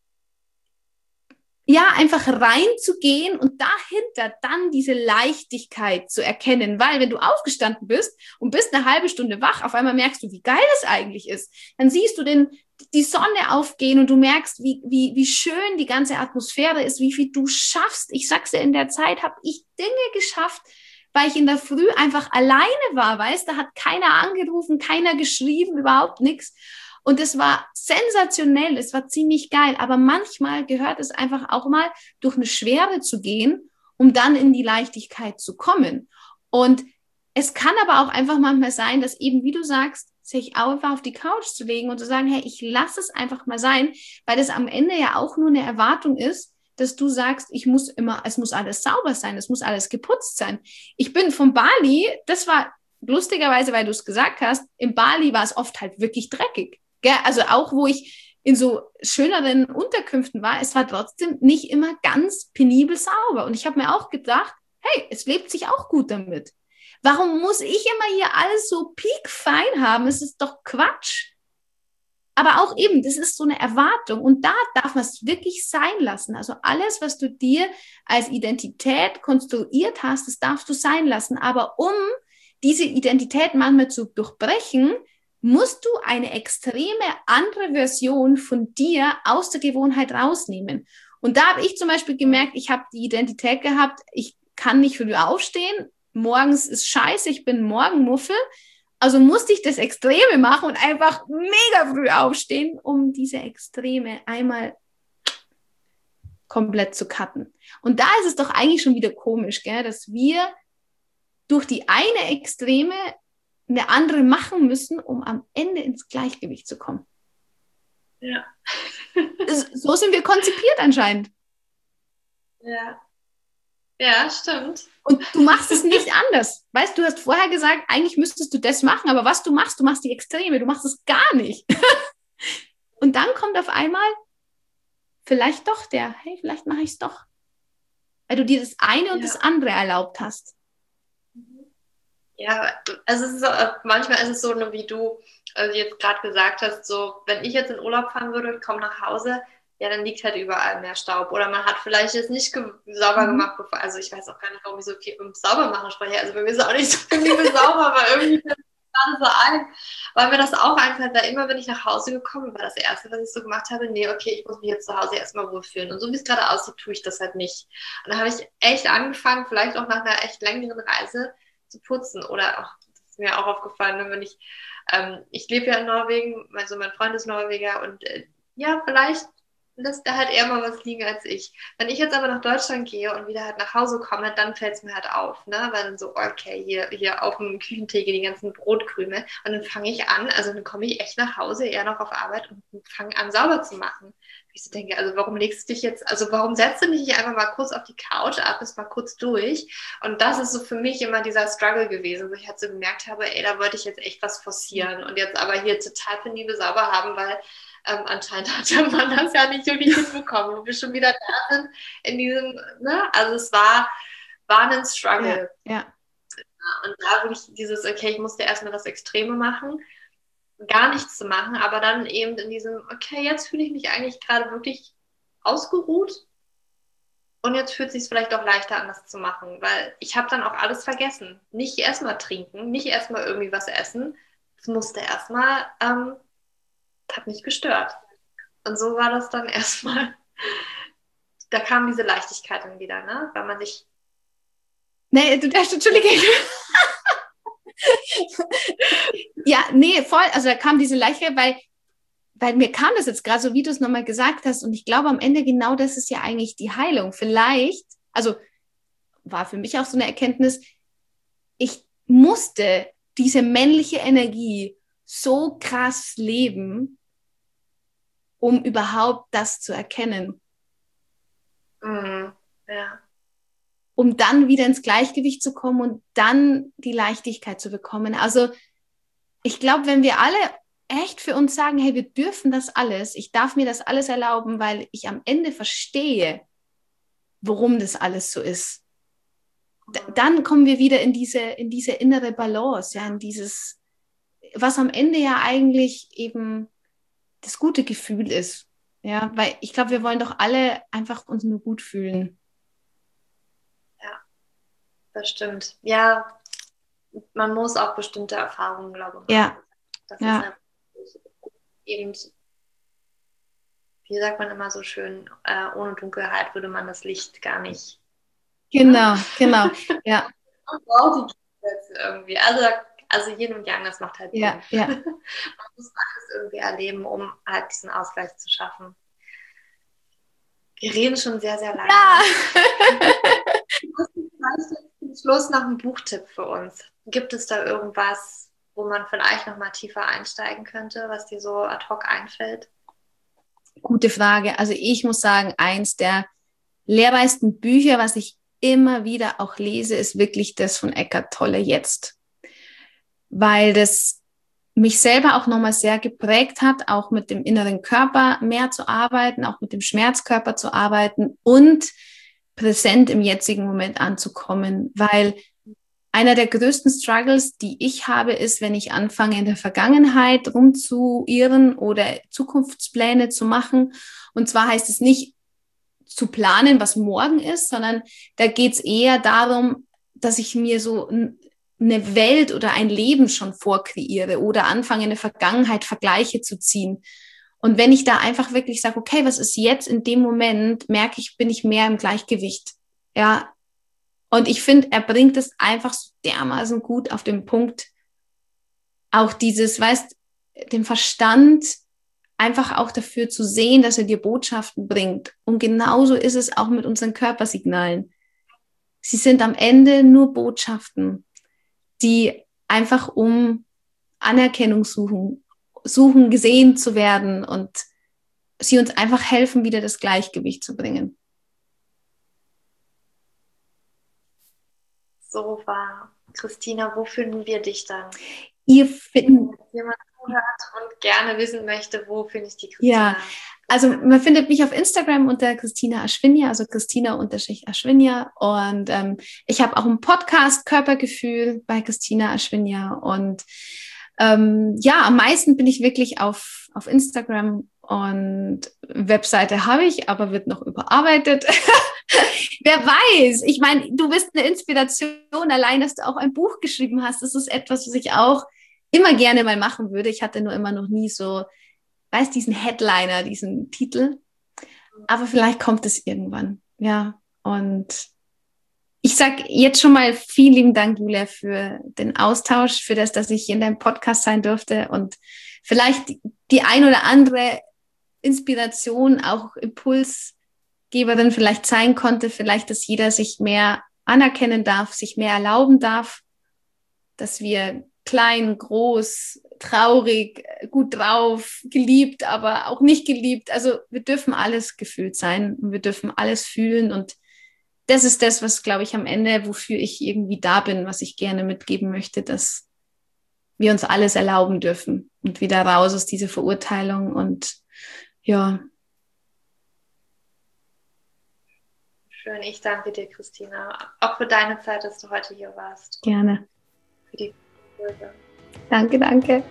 ja, einfach reinzugehen und dahinter dann diese Leichtigkeit zu erkennen, weil wenn du aufgestanden bist und bist eine halbe Stunde wach, auf einmal merkst du, wie geil es eigentlich ist. Dann siehst du die Sonne aufgehen und du merkst, wie schön die ganze Atmosphäre ist, wie viel du schaffst. Ich sag's dir, in der Zeit habe ich Dinge geschafft, weil ich in der Früh einfach alleine war, weißt, da hat keiner angerufen, keiner geschrieben, überhaupt nichts. Und es war sensationell, es war ziemlich geil. Aber manchmal gehört es einfach auch mal durch eine Schwere zu gehen, um dann in die Leichtigkeit zu kommen. Und es kann aber auch einfach manchmal sein, dass eben, wie du sagst, sich einfach auf die Couch zu legen und zu sagen, hey, ich lasse es einfach mal sein, weil das am Ende ja auch nur eine Erwartung ist, dass du sagst, es muss alles sauber sein, es muss alles geputzt sein. Ich bin von Bali, das war lustigerweise, weil du es gesagt hast, in Bali war es oft halt wirklich dreckig. Also auch, wo ich in so schöneren Unterkünften war, es war trotzdem nicht immer ganz penibel sauber. Und ich habe mir auch gedacht, hey, es lebt sich auch gut damit. Warum muss ich immer hier alles so piekfein haben? Es ist doch Quatsch. Aber auch eben, das ist so eine Erwartung. Und da darf man es wirklich sein lassen. Also alles, was du dir als Identität konstruiert hast, das darfst du sein lassen. Aber um diese Identität manchmal zu durchbrechen, musst du eine extreme andere Version von dir aus der Gewohnheit rausnehmen. Und da habe ich zum Beispiel gemerkt, ich habe die Identität gehabt, ich kann nicht früh aufstehen, morgens ist scheiße, ich bin Morgenmuffel, also musste ich das Extreme machen und einfach mega früh aufstehen, um diese Extreme einmal komplett zu cutten. Und da ist es doch eigentlich schon wieder komisch, gell, dass wir durch die eine Extreme eine andere machen müssen, um am Ende ins Gleichgewicht zu kommen. Ja. So sind wir konzipiert anscheinend. Ja. Ja, stimmt. Und du machst es nicht anders. Weißt du, hast vorher gesagt, eigentlich müsstest du das machen, aber was du machst die Extreme, du machst es gar nicht. Und dann kommt auf einmal vielleicht doch hey, vielleicht mache ich es doch. Weil du dir das eine und das andere erlaubt hast. Ja, also es ist manchmal ist es so, wie du jetzt gerade gesagt hast, so, wenn ich jetzt in Urlaub fahren würde und komme nach Hause, ja, dann liegt halt überall mehr Staub. Oder man hat vielleicht jetzt nicht sauber gemacht, also ich weiß auch gar nicht, warum ich so viel um Saubermachen spreche. Also bei mir ist es auch nicht so viel sauber, aber irgendwie fällt mir gerade so ein, weil mir das auch einfällt, weil immer, wenn ich nach Hause gekommen bin, war das Erste, was ich so gemacht habe, nee, okay, ich muss mich jetzt zu Hause erstmal wohlfühlen. Und so wie es gerade aussieht, tue ich das halt nicht. Und dann habe ich echt angefangen, vielleicht auch nach einer echt längeren Reise, zu putzen. Oder auch, das ist mir auch aufgefallen, wenn ich lebe ja in Norwegen, also mein Freund ist Norweger und ja, vielleicht lässt da halt eher mal was liegen als ich. Wenn ich jetzt aber nach Deutschland gehe und wieder halt nach Hause komme, dann fällt es mir halt auf, ne? Weil dann so, okay, hier auf dem Küchentisch die ganzen Brotkrümel. Und dann fange ich an, also dann komme ich echt nach Hause, eher noch auf Arbeit und fange an, sauber zu machen. Ich so denke, also warum legst du dich jetzt, also warum setzt du dich nicht einfach mal kurz auf die Couch, atmest mal kurz durch? Und das ist so für mich immer dieser Struggle gewesen, wo ich halt so gemerkt habe, ey, da wollte ich jetzt echt was forcieren und jetzt aber hier total penibel sauber haben, weil anscheinend hat der Mann das ja nicht wirklich hinbekommen, wo wir schon wieder da sind in diesem, ne? Also es war ein Struggle. Ja. Und da wirklich dieses, okay, ich musste erstmal das Extreme machen, gar nichts zu machen, aber dann eben in diesem, okay, jetzt fühle ich mich eigentlich gerade wirklich ausgeruht und jetzt fühlt es sich vielleicht auch leichter an, das zu machen, weil ich habe dann auch alles vergessen. Nicht erstmal trinken, nicht erstmal irgendwie was essen, es musste erstmal, hat mich gestört. Und so war das dann erstmal, da kam diese Leichtigkeit dann wieder, ne? Weil man sich... Nee, du darfst, Entschuldige. Ja, nee, voll, also da kam diese Leichtigkeit, weil mir kam das jetzt gerade so, wie du es nochmal gesagt hast, und ich glaube am Ende genau das ist ja eigentlich die Heilung. Vielleicht, also war für mich auch so eine Erkenntnis, ich musste diese männliche Energie so krass leben, um überhaupt das zu erkennen. Ja. Um dann wieder ins Gleichgewicht zu kommen und dann die Leichtigkeit zu bekommen. Also ich glaube, wenn wir alle echt für uns sagen, hey, wir dürfen das alles, ich darf mir das alles erlauben, weil ich am Ende verstehe, warum das alles so ist, dann kommen wir wieder in diese innere Balance, ja, in dieses, was am Ende ja eigentlich eben das gute Gefühl ist. Ja, weil ich glaube, wir wollen doch alle einfach uns nur gut fühlen. Ja, das stimmt. Ja, man muss auch bestimmte Erfahrungen, glaube ich, machen. Ja. Das ja. ist eben, wie sagt man immer so schön, ohne Dunkelheit würde man das Licht gar nicht. Genau, ja. Man braucht die Gegensätze irgendwie. Also Yin und Yang, das macht halt Sinn. Ja. Man muss alles irgendwie erleben, um halt diesen Ausgleich zu schaffen. Wir reden schon sehr, sehr lange. Ja. Zum Schluss noch ein Buchtipp für uns. Gibt es da irgendwas, wo man vielleicht noch mal tiefer einsteigen könnte, was dir so ad hoc einfällt? Gute Frage. Also ich muss sagen, eins der lehrreichsten Bücher, was ich immer wieder auch lese, ist wirklich das von Eckhart Tolle Jetzt. Weil das mich selber auch nochmal sehr geprägt hat, auch mit dem inneren Körper mehr zu arbeiten, auch mit dem Schmerzkörper zu arbeiten und präsent im jetzigen Moment anzukommen. Weil einer der größten Struggles, die ich habe, ist, wenn ich anfange, in der Vergangenheit rumzuirren oder Zukunftspläne zu machen. Und zwar heißt es nicht zu planen, was morgen ist, sondern da geht es eher darum, dass ich mir so eine Welt oder ein Leben schon vorkreiere oder anfange, in der Vergangenheit Vergleiche zu ziehen. Und wenn ich da einfach wirklich sage, okay, was ist jetzt in dem Moment, merke ich, bin ich mehr im Gleichgewicht. Ja. Und ich finde, er bringt es einfach so dermaßen gut auf den Punkt. Auch dieses, weißt, den Verstand einfach auch dafür zu sehen, dass er dir Botschaften bringt. Und genauso ist es auch mit unseren Körpersignalen. Sie sind am Ende nur Botschaften, die einfach um Anerkennung suchen, gesehen zu werden und sie uns einfach helfen, wieder das Gleichgewicht zu bringen. So war. Christina, wo finden wir dich dann? Ihr findet... Wenn jemand zuhört und gerne wissen möchte, wo finde ich die Christina? Ja, also man findet mich auf Instagram unter Christina Aschwinja, also Christina_Aschwinja, und ich habe auch einen Podcast Körpergefühl bei Christina Aschwinja, und ja, am meisten bin ich wirklich auf Instagram, und Webseite habe ich, aber wird noch überarbeitet. Wer weiß, ich meine, du bist eine Inspiration, allein, dass du auch ein Buch geschrieben hast. Das ist etwas, was ich auch immer gerne mal machen würde. Ich hatte nur immer noch nie so, weißt, diesen Headliner, diesen Titel. Aber vielleicht kommt es irgendwann. Ja, und ich sage jetzt schon mal vielen lieben Dank, Julia, für den Austausch, für das, dass ich hier in deinem Podcast sein durfte und vielleicht die ein oder andere Inspiration, auch Impulsgeberin vielleicht sein konnte, vielleicht, dass jeder sich mehr anerkennen darf, sich mehr erlauben darf, dass wir klein, groß, traurig, gut drauf, geliebt, aber auch nicht geliebt. Also wir dürfen alles gefühlt sein und wir dürfen alles fühlen und das ist das, was, glaube ich, am Ende, wofür ich irgendwie da bin, was ich gerne mitgeben möchte, dass wir uns alles erlauben dürfen und wieder raus aus dieser Verurteilung und ja. Schön, ich danke dir, Christina, auch für deine Zeit, dass du heute hier warst. Gerne. Für die Folge. Danke, danke.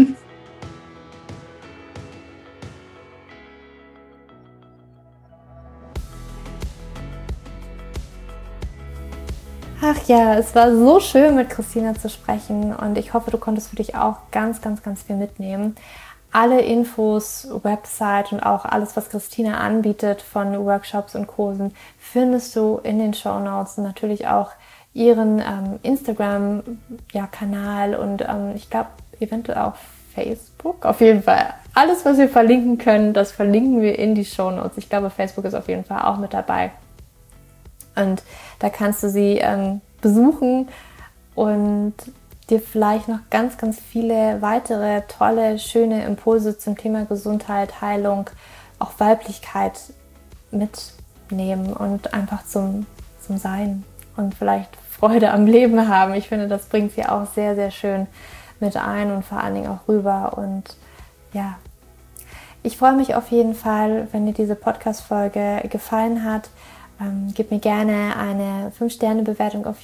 Ach ja, es war so schön, mit Christina zu sprechen und ich hoffe, du konntest für dich auch ganz, ganz, ganz viel mitnehmen. Alle Infos, Website und auch alles, was Christina anbietet von Workshops und Kursen, findest du in den Shownotes und natürlich auch ihren Instagram-Kanal und ich glaube eventuell auch Facebook. Auf jeden Fall alles, was wir verlinken können, das verlinken wir in die Shownotes. Ich glaube, Facebook ist auf jeden Fall auch mit dabei. Und da kannst du sie besuchen und dir vielleicht noch ganz, ganz viele weitere tolle, schöne Impulse zum Thema Gesundheit, Heilung, auch Weiblichkeit mitnehmen und einfach zum Sein und vielleicht Freude am Leben haben. Ich finde, das bringt sie auch sehr, sehr schön mit ein und vor allen Dingen auch rüber. Und ja, ich freue mich auf jeden Fall, wenn dir diese Podcast-Folge gefallen hat. Gib mir gerne eine 5-Sterne-Bewertung auf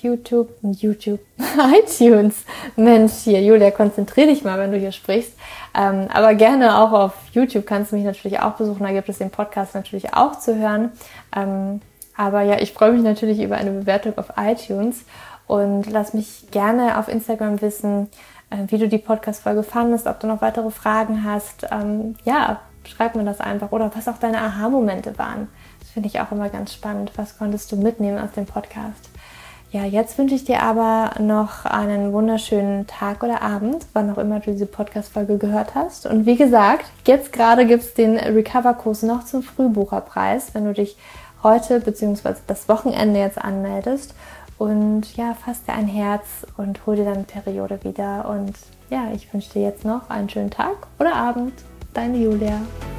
iTunes. Mensch, hier, Julia, konzentrier dich mal, wenn du hier sprichst. Aber gerne auch auf YouTube kannst du mich natürlich auch besuchen. Da gibt es den Podcast natürlich auch zu hören. Aber ja, ich freue mich natürlich über eine Bewertung auf iTunes. Und lass mich gerne auf Instagram wissen, wie du die Podcast-Folge fandest, ob du noch weitere Fragen hast. Ja, schreib mir das einfach. Oder was auch deine Aha-Momente waren. Finde ich auch immer ganz spannend. Was konntest du mitnehmen aus dem Podcast? Ja, jetzt wünsche ich dir aber noch einen wunderschönen Tag oder Abend, wann auch immer du diese Podcast-Folge gehört hast. Und wie gesagt, jetzt gerade gibt es den Recover-Kurs noch zum Frühbucherpreis, wenn du dich heute bzw. das Wochenende jetzt anmeldest. Und ja, fass dir ein Herz und hol dir deine Periode wieder. Und ja, ich wünsche dir jetzt noch einen schönen Tag oder Abend. Deine Julia.